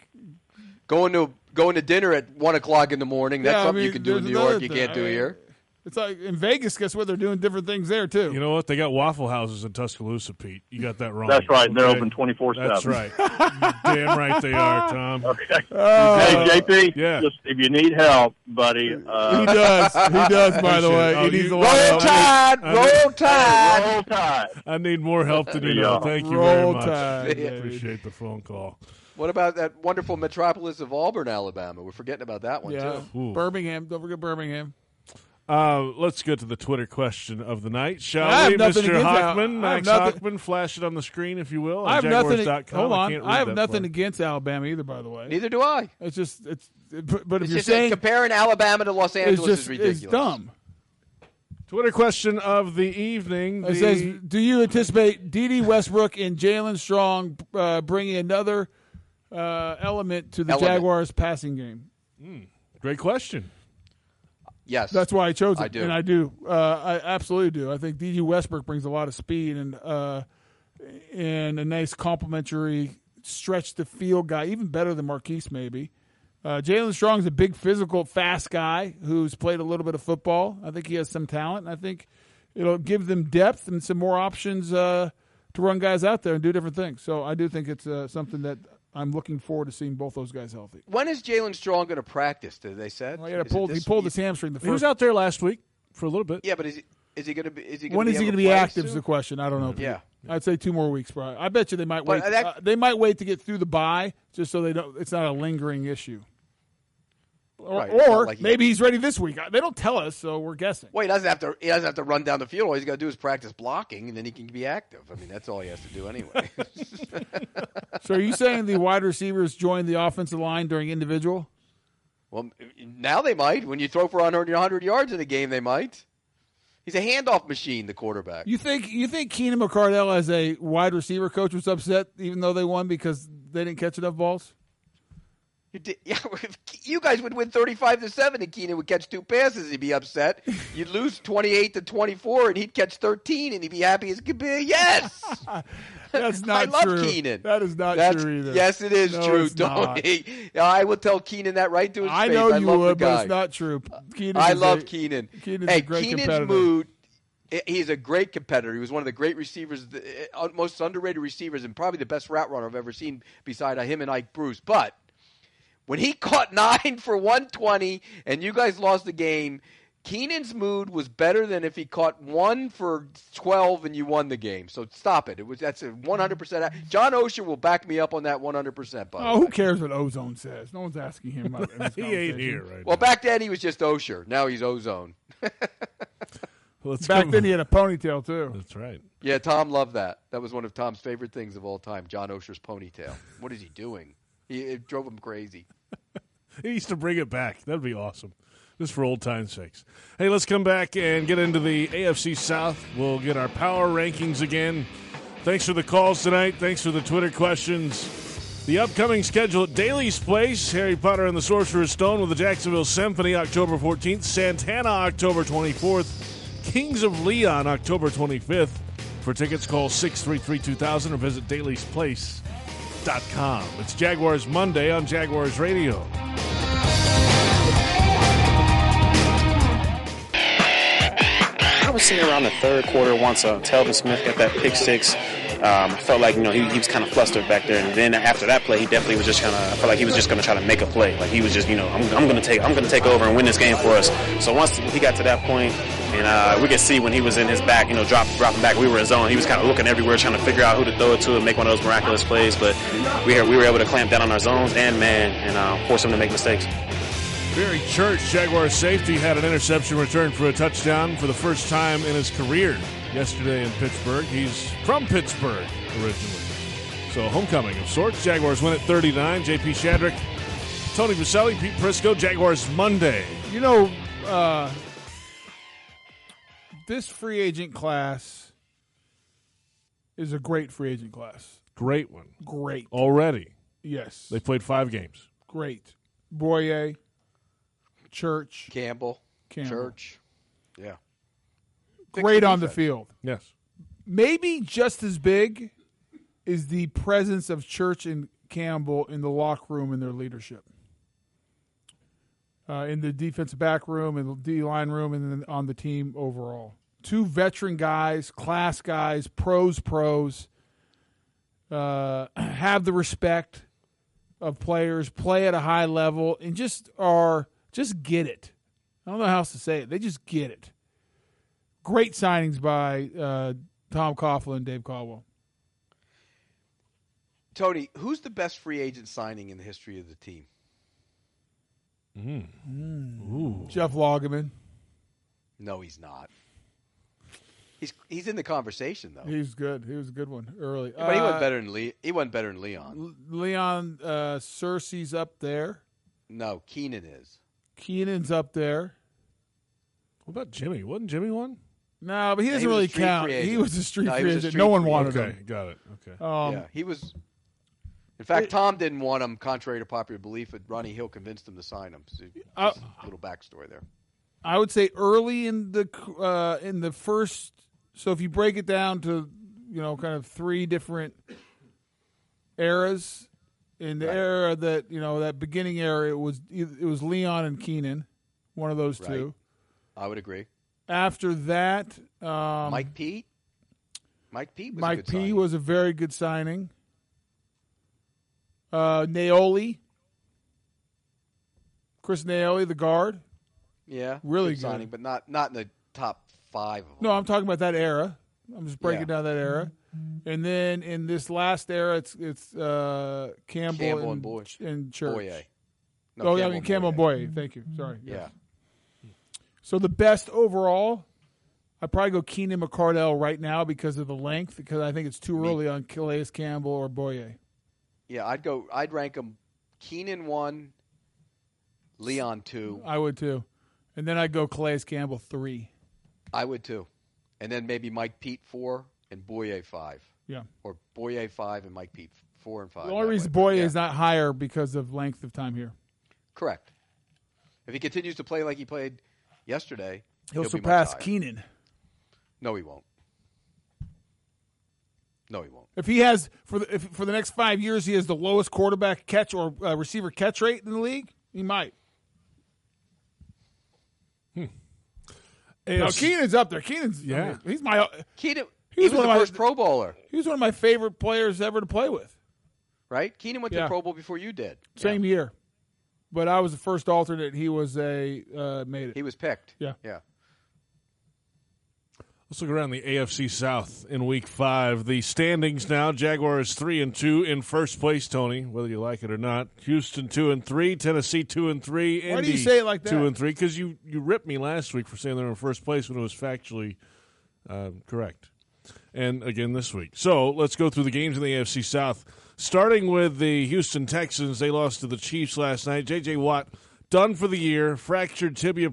mean, Going to dinner at 1:00 in the morning. That's Yeah, I something you mean, can do in there's New York. another You thing. can't do here. It's like in Vegas, guess what? They're doing different things there, too. You know what? They got Waffle Houses in Tuscaloosa, Pete. You got that wrong. That's right. Okay? They're open 24/7. That's right. Damn right they are, Tom. Okay. Hey, JP, just, if you need help, buddy. He does. He does, by the way. He needs a lot of Roll help. Tide! Roll Tide! Roll Tide. I need more help than you know. Thank you Roll very much. Tide, I appreciate the phone call. What about that wonderful metropolis of Auburn, Alabama? We're forgetting about that one, Yeah. too. Ooh. Birmingham. Don't forget Birmingham. Let's get to the Twitter question of the night, shall I have we, nothing Mr. against Hockman? Al- I have Max nothing- Hockman, flash it on the screen, if you will. I have nothing. Jaguars.com. Hold on. can't read I have that nothing far. against Alabama either, by the way. Neither do I. It's just but if It's you're just saying comparing Alabama to Los Angeles it's is just ridiculous. it's dumb. Twitter question of the evening. It says, do you anticipate D.D. Westbrook and Jalen Strong bringing another element to the Jaguars' passing game? Great question. Yes. That's why I chose it. I do. And I do. I absolutely do. I think D.D. Westbrook brings a lot of speed and a nice complementary stretch the field guy, even better than Marquise maybe. Jalen Strong's a big, physical, fast guy who's played a little bit of football. I think he has some talent. I think it'll give them depth and some more options to run guys out there and do different things. So I do think it's something that I'm looking forward to seeing both those guys healthy. When is Jalen Strong going to practice? Did they said? Well, he pulled his hamstring. He was out there last week for a little bit. Yeah, but is he going to be? Is he? When is he going to be active? Is the question. I don't know. Yeah. I'd say 2 more weeks, probably. I bet you they might wait. But They might wait to get through the bye, just so they don't. It's not a lingering issue. Or, Right, it's not or like maybe he's ready this week. They don't tell us, so we're guessing. Well, he doesn't have to run down the field. All he's got to do is practice blocking, and then he can be active. I mean, that's all he has to do anyway. So are you saying the wide receivers join the offensive line during individual? Well, now they might. When you throw for 100 yards in a game, they might. He's a handoff machine, the quarterback. You think Keenan McCardell as a wide receiver coach was upset even though they won because they didn't catch enough balls? You guys would win 35-7, and Keenan would catch 2 passes. He'd be upset. You'd lose 28-24, and he'd catch 13, and he'd be happy as could be. Yes, that's not I true. love Keenan. That is not That's true either. Yes, it is No, true. it's Don't not. I will tell Keenan that right to his I face. know I you love would, the guy. but it's not true. I love Keenan. Keenan's hey, a great Keenan's competitor. mood. He's a great competitor. He was one of the great receivers, most underrated receivers, and probably the best route runner I've ever seen beside him and Ike Bruce. But when he caught 9 for 120 and you guys lost the game, Keenan's mood was better than if he caught 1 for 12 and you won the game. So stop it. That's a 100%. John Osher will back me up on that 100%. By the way. Who cares what Ozone says? No one's asking him about this He ain't here right Well, back then he was just Osher. Now he's Ozone. Back then he had a ponytail, too. That's right. Yeah, Tom loved that. That was one of Tom's favorite things of all time, John Osher's ponytail. What is he doing? It drove him crazy. He used to bring it back. That'd be awesome. Just for old time's sakes. Hey, let's come back and get into the AFC South. We'll get our power rankings again. Thanks for the calls tonight. Thanks for the Twitter questions. The upcoming schedule at Daly's Place, Harry Potter and the Sorcerer's Stone with the Jacksonville Symphony, October 14th. Santana, October 24th. Kings of Leon, October 25th. For tickets, call 633-2000 or visit dailysplace.com. It's Jaguars Monday on Jaguars Radio. I was sitting around the third quarter once Telvin Smith got that pick six. I felt like, he was kind of flustered back there. And then after that play, he definitely was just I felt like he was just going to try to make a play. Like he was just, I'm going to take over and win this game for us. So once he got to that point, and we could see when he was in his back, dropping back, we were in zone. He was kind of looking everywhere, trying to figure out who to throw it to and make one of those miraculous plays. But we were able to clamp down on our zones and man and force him to make mistakes. Barry Church, Jaguars safety, had an interception return for a touchdown for the first time in his career yesterday in Pittsburgh. He's from Pittsburgh originally. So homecoming of sorts. Jaguars win at 39. J.P. Shadrick, Tony Vaselli, Pete Prisco, Jaguars Monday. This free agent class is a great free agent class. Great one. Great. Already. Yes. They played 5 games. Great. Boye, Church. Campbell. Church. Yeah. Great on the field. Yes. Maybe just as big is the presence of Church and Campbell in the locker room and their leadership. in the defensive back room and the D-line room and then on the team overall. 2 veteran guys, class guys, pros, have the respect of players, play at a high level, and just get it. I don't know how else to say it. They just get it. Great signings by Tom Coughlin and Dave Caldwell. Tony, who's the best free agent signing in the history of the team? Jeff Lageman. No, he's not. He's in the conversation though. He's good. He was a good one early. But he wasn't better than He wasn't better than Leon. Leon Cersei's up there. No, Keenan is. Keenan's up there. What about Jimmy? Wasn't Jimmy one? No, but he doesn't really count. He was a street free agent. No one wanted him. Got it. Okay. Yeah, he was. In fact, Tom didn't want him, contrary to popular belief, but Ronnie Hill convinced him to sign him. So just a little backstory there. I would say early in the first. So if you break it down to, kind of 3 different eras. In the era that that beginning era, it was Leon and Keenan, one of those 2. I would agree. After that, Mike Pete. Mike Pete was a very good signing. Naoli, Chris Naoli, the guard. Yeah, really good signing, but not in the top 5 of them. No, I'm talking about that era. I'm just breaking down that era. And then in this last era, it's Campbell and Church. Boye. No, Campbell and Boye. Thank you. Sorry. Yeah. So the best overall, I'd probably go Keenan McCardell right now because of the length, because I think it's too early on Calais Campbell or Boye. Yeah, I'd rank them Keenan 1, Leon 2. I would too. And then I'd go Calais Campbell 3. I would too. And then maybe Mike Pete 4 and Boye 5. Yeah. Or Boye 5 and Mike Pete 4 and 5. The only reason Boye is not higher because of length of time here. Correct. If he continues to play like he played yesterday, he'll surpass be Keenan. No, he won't. No, he won't. If he has for the next 5 years, he has the lowest quarterback catch or receiver catch rate in the league, he might. No, Keenan's up there. Keenan's he's my Keenan. He was the first Pro Bowler. He was one of my favorite players ever to play with. Right? Keenan went to the Pro Bowl before you did. Same year, but I was the first alternate. He was made it. He was picked. Yeah. Let's look around the AFC South in Week 5. The standings now: Jaguars 3-2 in first place. Tony, whether you like it or not. Houston 2-3, Tennessee 2-3. Indy, why do you say it like that? 2-3 because you ripped me last week for saying they were in first place when it was factually correct. And again this week. So let's go through the games in the AFC South. Starting with the Houston Texans, they lost to the Chiefs last night. J.J. Watt done for the year, fractured tibia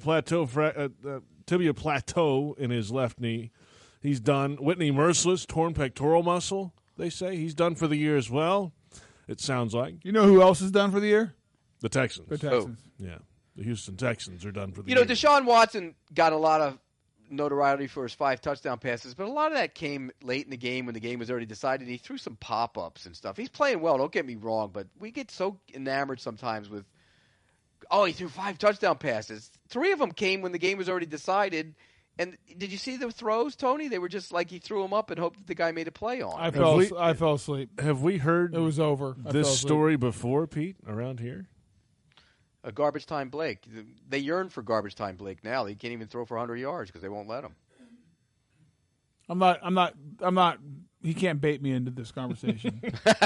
plateau in his left knee. He's done. Whitney Merciless, torn pectoral muscle, they say. He's done for the year as well, it sounds like. You know who else is done for the year? The Texans. The Texans. Yeah. The Houston Texans are done for the year. Deshaun Watson got a lot of notoriety for his 5 touchdown passes, but a lot of that came late in the game when the game was already decided. He threw some pop-ups and stuff. He's playing well, don't get me wrong, but we get so enamored sometimes with, he threw 5 touchdown passes. 3 of them came when the game was already decided. And did you see the throws, Tony? They were just like he threw them up and hoped that the guy made a play on. I fell asleep. Have we heard it was over? This story before, Pete, around here? A garbage time Blake. They yearn for garbage time Blake now. They can't even throw for 100 yards because they won't let him. I'm not. He can't bait me into this conversation.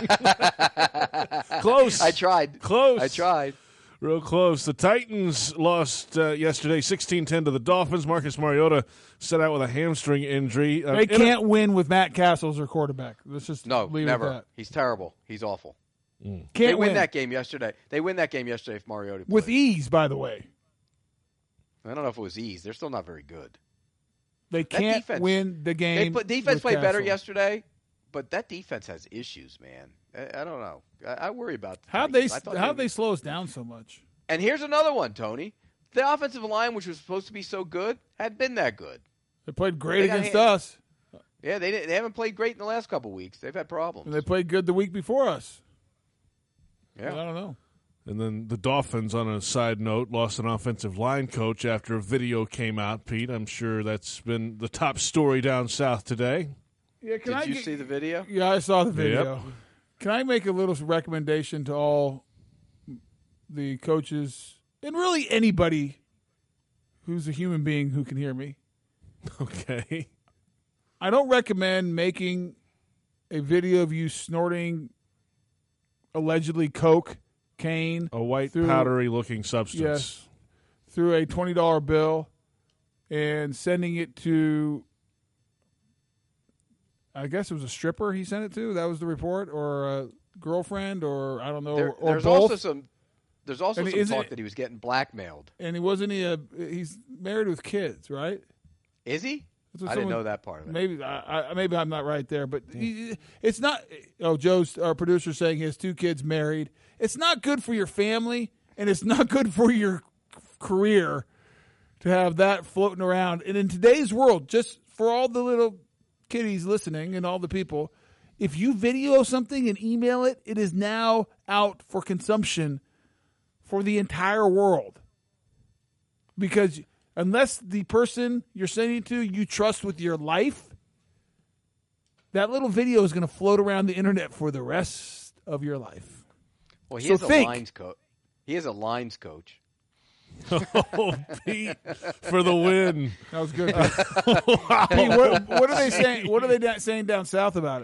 Close. I tried. Close. I tried. Real close. The Titans lost yesterday 16-10 to the Dolphins. Marcus Mariota set out with a hamstring injury. They can't win with Matt Castle as their quarterback. Let's just leave never. it at that. He's terrible. He's awful. Can't they win that game yesterday. They win that game yesterday if Mariota played. With ease, by the way. I don't know if it was ease. They're still not very good. They can't win the game. Defense played better Castle. yesterday, but that defense has issues, man. I don't know. I worry about How'd they slow us down so much? And here's another one, Tony. The offensive line, which was supposed to be so good, hadn't been that good. They played great against us. Yeah, they haven't played great in the last couple weeks. They've had problems. And they played good the week before us. Yeah. I don't know. And then the Dolphins, on a side note, lost an offensive line coach after a video came out, Pete. I'm sure that's been the top story down south today. Yeah, Did you see the video? Yeah, I saw the video. Yep. Can I make a little recommendation to all the coaches and really anybody who's a human being who can hear me? Okay. I don't recommend making a video of you snorting allegedly cocaine. A white powdery-looking substance. Yes. Through a $20 bill and sending it to, I guess it was a stripper he sent it to. That was the report, or a girlfriend, or I don't know, or there's both. There's also some talk that he was getting blackmailed. And he's married with kids, right? Is he? I didn't know that part of it. Maybe I'm not right there, but it's not. Oh, Joe's our producer saying he has 2 kids married. It's not good for your family, and it's not good for your career to have that floating around. And in today's world, just for all the little kiddies listening and all the people, if you video something and email it, it is now out for consumption for the entire world. Because unless the person you're sending to you trust with your life, that little video is going to float around the internet for the rest of your life. Well, he is a lines coach. He is a lines coach. Oh, Pete, for the win. That was good. Wow. Pete, what are they saying? What are they saying down south about it?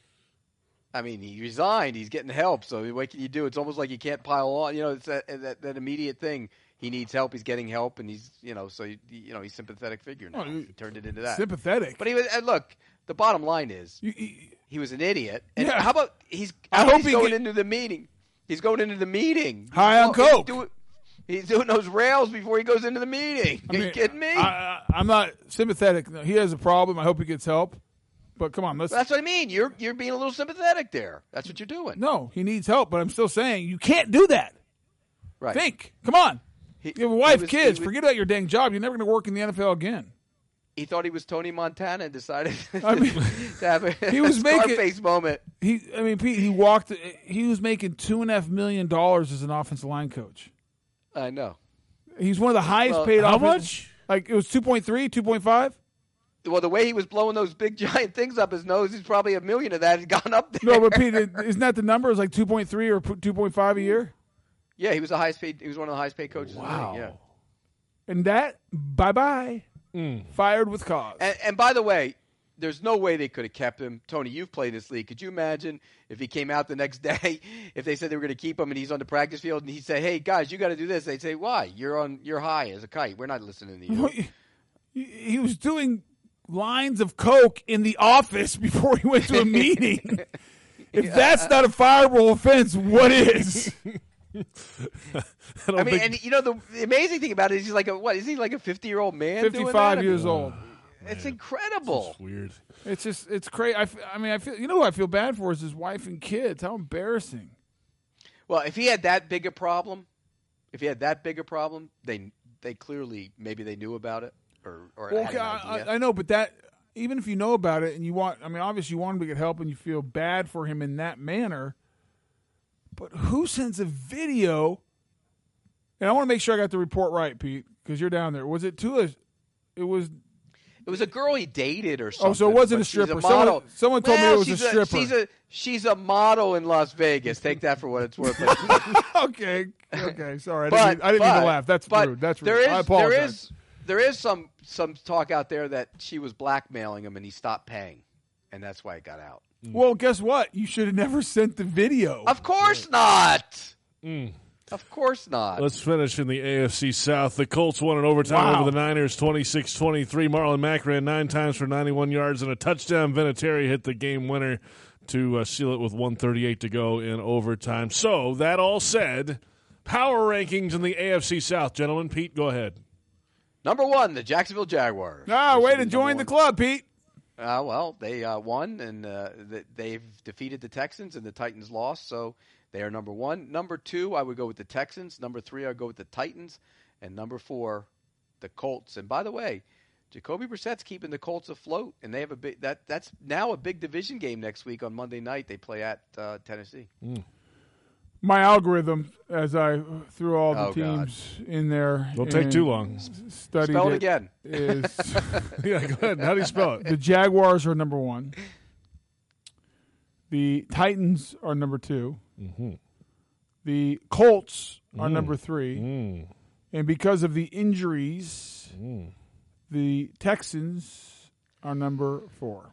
I mean, he resigned. He's getting help. So what can you do? It's almost like you can't pile on. You know, it's that immediate thing. He needs help. He's getting help, and he's he's sympathetic figure now. He turned it into that. Sympathetic. But he was. And look, the bottom line is he was an idiot. And Yeah. how about he's going into the meeting? He's going into the meeting. High on coke. He's doing those rails before he goes into the meeting. Are you kidding me? I'm not sympathetic. No, he has a problem. I hope he gets help. But come on, let's. That's what I mean. You're being a little sympathetic there. That's what you're doing. No, he needs help, but I'm still saying you can't do that. Right. Think. Come on. You have a wife, kids. he was- Forget about your dang job. You're never going to work in the NFL again. He thought he was Tony Montana and decided I mean, to have a he was making Scarface moment. Pete, he was making $2.5 million as an offensive line coach. I know. He's one of the highest paid. How offensive- much? Like it was 2.3, 2.5. Well, the way he was blowing those big giant things up his nose, he's probably $1 million of that had gone up there. No, but Pete, isn't that the number? It was like 2.3 or 2.5 a year. Yeah, he was the highest paid. He was one of the highest paid coaches in the league. Yeah. And that, bye-bye, fired with cause. And by the way, there's no way they could have kept him. Tony, you've played this league. Could you imagine if he came out the next day, if they said they were going to keep him and he's on the practice field and he said, "Hey guys, you got to do this." They'd say, "Why? You're high as a kite. We're not listening to you." He was doing lines of coke in the office before he went to a meeting. If that's not a fireable offense, what is? I mean, and you know the amazing thing about it is he's like is he like a 50-year-old man? 55 years old. It's incredible. It's weird. It's crazy. I feel. You know who I feel bad for is his wife and kids. How embarrassing. Well, if he had that big a problem, they clearly maybe they knew about it or Well, had okay, an idea. I know, but that even if you know about it and you want, obviously you want him to get help and you feel bad for him in that manner. But who sends a video? And I want to make sure I got the report right, Pete, because you're down there. Was it to a? It was a girl he dated or something. Oh, so it wasn't but a she's stripper. model. Someone told me it was a stripper. She's a model in Las Vegas. Take that for what it's worth. Okay, sorry. I didn't mean to laugh. That's rude. That's rude. I apologize. There is some talk out there that she was blackmailing him and he stopped paying, and that's why it got out. Well, guess what? You should have never sent the video. Of course not. Of course not. Let's finish in the AFC South. The Colts won in overtime over the Niners, 26-23. Marlon Mack ran 9 times for 91 yards and a touchdown. Vinatieri hit the game winner to seal it with 1:38 to go in overtime. So, that all said, power rankings in the AFC South. Gentlemen, Pete, go ahead. Number 1, the Jacksonville Jaguars. Way to join the club, Pete. Well, they won, and they've defeated the Texans, and the Titans lost, so they are number 1. Number 2, I would go with the Texans. Number 3, I would go with the Titans. And number 4, the Colts. And by the way, Jacoby Brissett's keeping the Colts afloat, and they have a big that's now a big division game next week on Monday night. They play at Tennessee. My algorithm, as I threw all the Oh, God. teams in there. Don't take too long. Studied Spell it again. Is Yeah, go ahead. How do you spell it? the Jaguars are number 1. The Titans are number 2. Mm-hmm. The Colts are number 3. And because of the injuries, the Texans are number 4.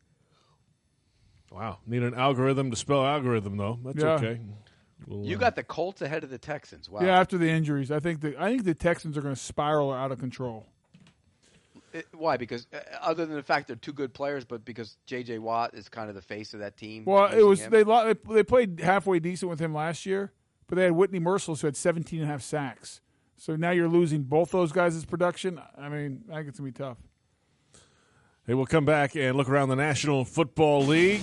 Wow. Need an algorithm to spell algorithm, though. That's Yeah. okay. You got the Colts ahead of the Texans. Wow. Yeah, after the injuries, I think the Texans are going to spiral out of control. Why? Because other than the fact they're two good players, but because J.J. Watt is kind of the face of that team. Well, it losing was him. they played halfway decent with him last year, but they had Whitney Merciless who had 17.5 sacks. So now you're losing both those guys' production. I mean, I think it's going to be tough. Hey, we'll come back and look around the National Football League.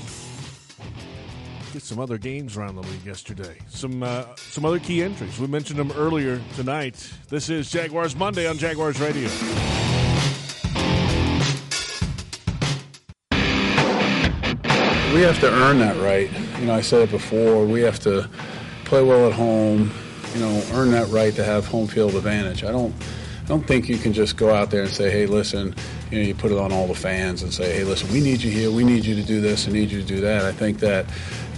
Get some other games around the league yesterday. Some other key entries. We mentioned them earlier tonight. This is Jaguars Monday on Jaguars Radio. We have to earn that right. I said it before. We have to play well at home. Earn that right to have home field advantage. I don't think you can just go out there and say, hey, listen, you put it on all the fans and say, hey, listen, we need you here, we need you to do this, and need you to do that. I think that,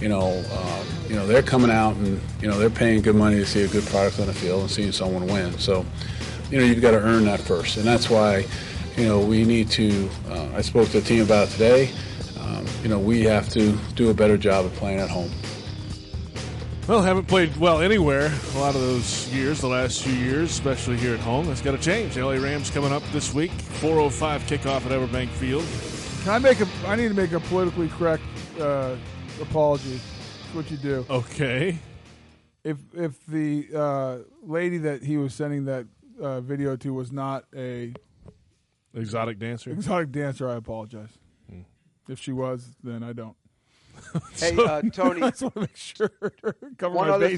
they're coming out and, they're paying good money to see a good product on the field and seeing someone win. So, you've got to earn that first. And that's why, we need to, I spoke to the team about it today, we have to do a better job of playing at home. Well, haven't played well anywhere a lot of those years, the last few years, especially here at home. That's got to change. The LA Rams coming up this week. 4:05 kickoff at Everbank Field. I need to make a politically correct apology. That's what you do. Okay. If the lady that he was sending that video to was not a exotic dancer, I apologize. If she was, then I don't. Hey, Tony. I just want to make sure. One other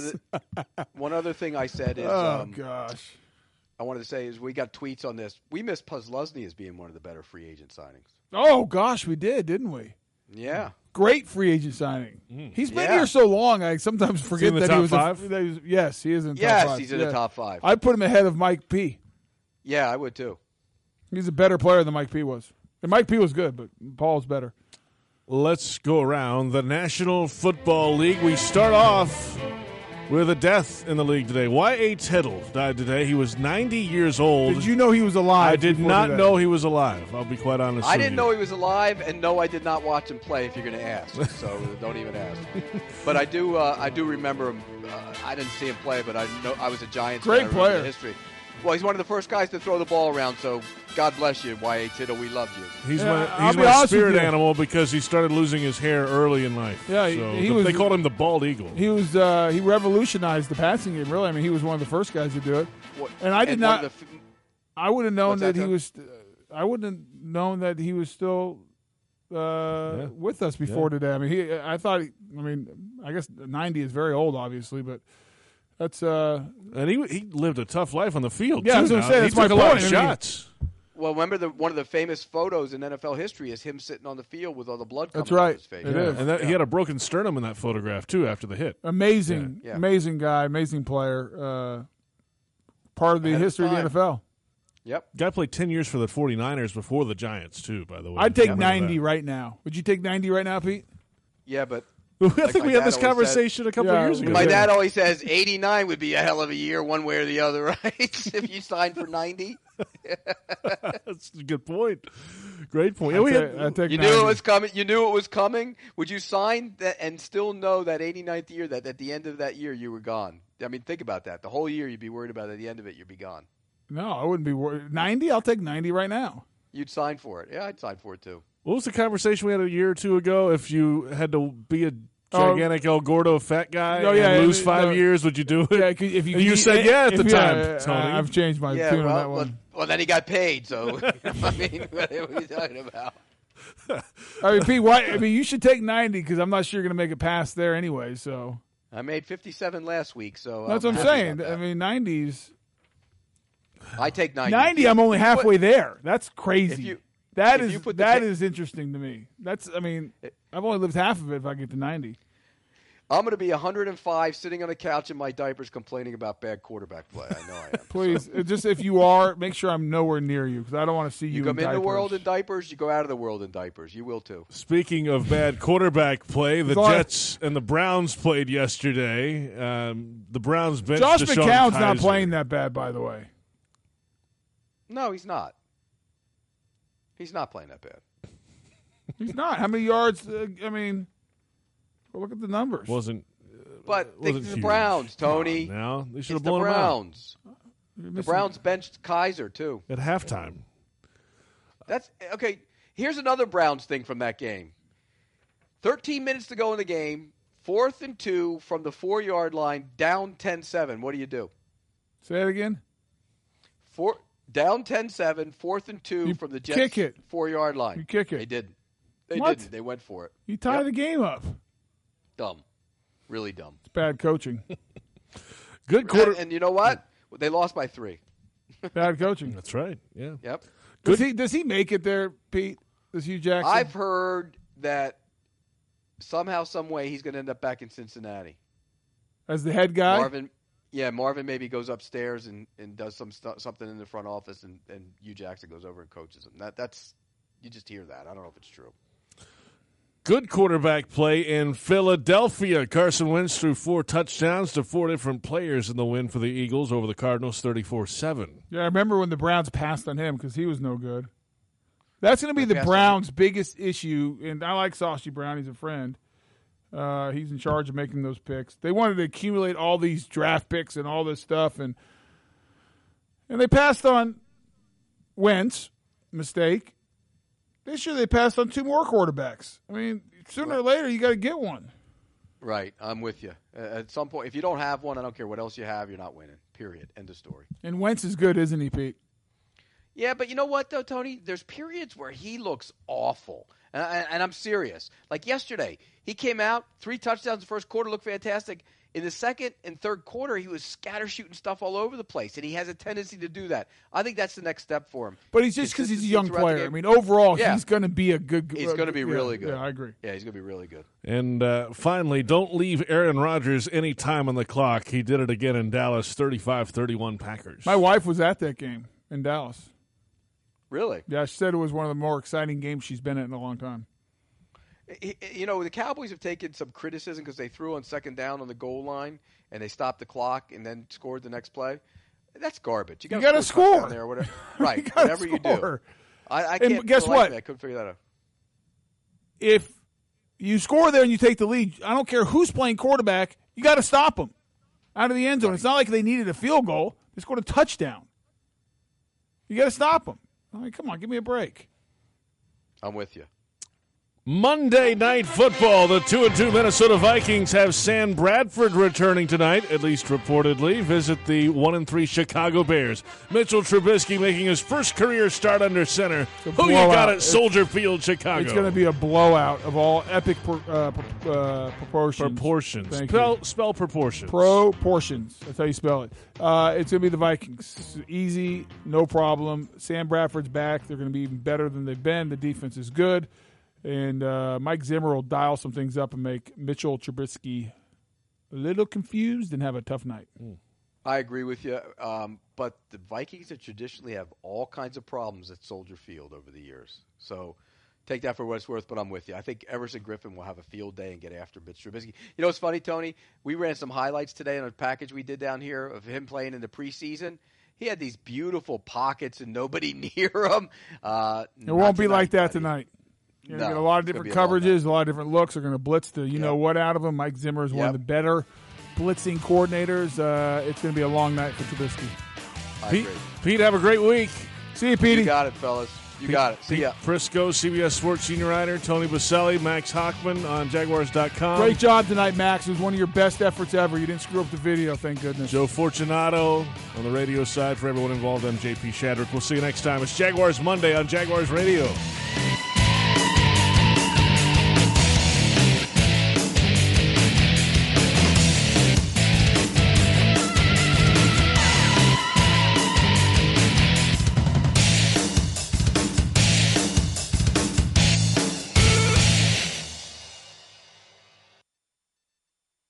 thing I said is. Gosh. I wanted to say is we got tweets on this. We missed Puzzlesny as being one of the better free agent signings. Oh gosh, we didn't we? Yeah. Great free agent signing. He's been here so long, I sometimes forget that he was yes, he is in the top 5. Yes, he's in the top 5. I'd put him ahead of Mike P. Yeah, I would too. He's a better player than Mike P was. And Mike P was good, but Paul's better. Let's go around the National Football League. We start off with a death in the league today. Y.A. Tittle died today. He was 90 years old. Did you know he was alive? I did not know he was alive. I'll be quite honest with you. I didn't know he was alive, and no, I did not watch him play, if you're going to ask. So don't even ask. But I do remember him. I didn't see him play, but I know I was a Giants fan. Great player. History. Well, he's one of the first guys to throw the ball around, so God bless you, Y.A. Tittle. We love you. He's my spirit animal because he started losing his hair early in life. Yeah, they called him the bald eagle. He was he revolutionized the passing game, really. I mean, he was one of the first guys to do it. And I did not I would have known that he was I wouldn't have known that he was still with us before today. I mean, I guess 90 is very old, obviously, but that's and he lived a tough life on the field. Yeah, too, I was going to say that's he took my a lot point. of shots. Well, remember one of the famous photos in NFL history is him sitting on the field with all the blood coming That's right. out of his face. It is. And he had a broken sternum in that photograph too after the hit. Amazing, Yeah. amazing guy, amazing player. Part of the history of the NFL. Yep. Guy played 10 years for the 49ers before the Giants too, by the way. I'd take 90 right now. Would you take 90 right now, Pete? Yeah, but I think we had this conversation a couple of years ago. My dad always says 89 would be a hell of a year, one way or the other, right? If you signed for 90. That's a good point. Great point. I'd take You 90. knew it was coming. You knew it was coming. Would you sign that and still know that 89th year, that at the end of that year you were gone? I mean, think about that. The whole year you'd be worried about it. At the end of it, you'd be gone. No, I wouldn't be worried. 90? I'll take 90 right now. You'd sign for it. Yeah, I'd sign for it too. What was the conversation we had a year or two ago? If you had to be a gigantic El Gordo fat guy and lose 5 years, would you do it? Yeah, if you said yeah at the time, Tony. I've changed my tune on that one. Well, then he got paid, so I mean, what are you talking about? I mean, Pete, why? I mean, you should take 90 because I'm not sure you're going to make it past there anyway. So I made 57 last week, so that's what I'm saying. I mean, 90s. I take 90. 90, I'm only halfway there. That's crazy. That is interesting to me. That's. I mean, I've only lived half of it if I get to 90. I'm going to be 105 sitting on the couch in my diapers complaining about bad quarterback play. I know I am. Please, just if you are, make sure I'm nowhere near you because I don't want to see you come in diapers. the world in diapers, you go out of the world in diapers. You will too. Speaking of bad quarterback play, the Jets and the Browns played yesterday. The Browns benched Josh Deshaun McCown's Kaiser. not playing that bad, by the way. No, he's not. He's not playing that bad. He's not. How many yards? Look at the numbers. But think of the Browns, Tony. Now they should have It's the blown Browns. them out. The Browns benched Kaiser too at halftime. That's okay. Here's another Browns thing from that game. 13 minutes to go in the game. 4th and 2 from the 4-yard line, down 10-7. What do you do? Say it again. Down 10-7, 4th and 2 from the Jets' kick it. 4-yard line. You kick it. They didn't. They What? didn't. They went for it. You tie the game up. Dumb. Really dumb. It's bad coaching. Good quarter. And you know what? They lost by 3. Bad coaching. That's right. Yeah. Yep. Does he make it there, Pete? Does Hugh Jackson? I've heard that somehow, some way, he's going to end up back in Cincinnati. As the head guy? Marvin maybe goes upstairs and does something in the front office, and Hugh Jackson goes over and coaches him. That's you just hear that. I don't know if it's true. Good quarterback play in Philadelphia. Carson Wentz threw 4 touchdowns to 4 different players in the win for the Eagles over the Cardinals, 34-7. Yeah, I remember when the Browns passed on him because he was no good. That's going to be the Browns' biggest issue, and I like Sashi Brown. He's a friend. He's in charge of making those picks. They wanted to accumulate all these draft picks and all this stuff, and they passed on Wentz. Mistake. This year they passed on 2 more quarterbacks. I mean, sooner or later you got to get one. Right, I'm with you. At some point, if you don't have one, I don't care what else you have, you're not winning. Period. End of story. And Wentz is good, isn't he, Pete? Yeah, but you know what, though, Tony? There's periods where he looks awful. And I'm serious. Like yesterday, he came out, 3 touchdowns in the first quarter, looked fantastic. In the second and third quarter, he was scatter shooting stuff all over the place, and he has a tendency to do that. I think that's the next step for him. But he's just because he's a young player. I mean, overall, he's going to be a good. He's going to be really good. Yeah, I agree. Yeah, he's going to be really good. And finally, don't leave Aaron Rodgers any time on the clock. He did it again in Dallas, 35-31 Packers. My wife was at that game in Dallas. Really? Yeah, she said it was one of the more exciting games she's been at in a long time. You know, the Cowboys have taken some criticism because they threw on second down on the goal line and they stopped the clock and then scored the next play. That's garbage. You got to score there or whatever. Right, whatever you do. I can't. And guess what? I couldn't figure that out. If you score there and you take the lead, I don't care who's playing quarterback. You got to stop them out of the end zone. It's not like they needed a field goal; they scored a touchdown. You got to stop them. I mean, come on, give me a break. I'm with you. Monday Night Football. The 2-2 Minnesota Vikings have Sam Bradford returning tonight, at least reportedly. Visit the 1-3 Chicago Bears. Mitchell Trubisky making his first career start under center. Who you got at Soldier Field, Chicago? It's going to be a blowout of all epic proportions. Proportions. Spell proportions. Proportions. That's how you spell it. It's going to be the Vikings. Easy, no problem. Sam Bradford's back. They're going to be even better than they've been. The defense is good. And Mike Zimmer will dial some things up and make Mitchell Trubisky a little confused and have a tough night. I agree with you. But the Vikings have traditionally have all kinds of problems at Soldier Field over the years. So take that for what it's worth, but I'm with you. I think Everson Griffin will have a field day and get after Mitch Trubisky. You know what's funny, Tony? We ran some highlights today on a package we did down here of him playing in the preseason. He had these beautiful pockets and nobody near him. It won't be like that tonight. You're going to get a lot of different coverages, a lot of different looks. They're going to blitz the you-know-what out of him. Mike Zimmer is one of the better blitzing coordinators. It's going to be a long night for Trubisky. Pete, have a great week. See you, Petey. You got it, fellas. You got it. See ya. Prisco, CBS Sports Senior Writer, Tony Baselli, Max Hochman on Jaguars.com. Great job tonight, Max. It was one of your best efforts ever. You didn't screw up the video, thank goodness. Joe Fortunato on the radio side for everyone involved. I'm JP Shadrick. We'll see you next time. It's Jaguars Monday on Jaguars Radio.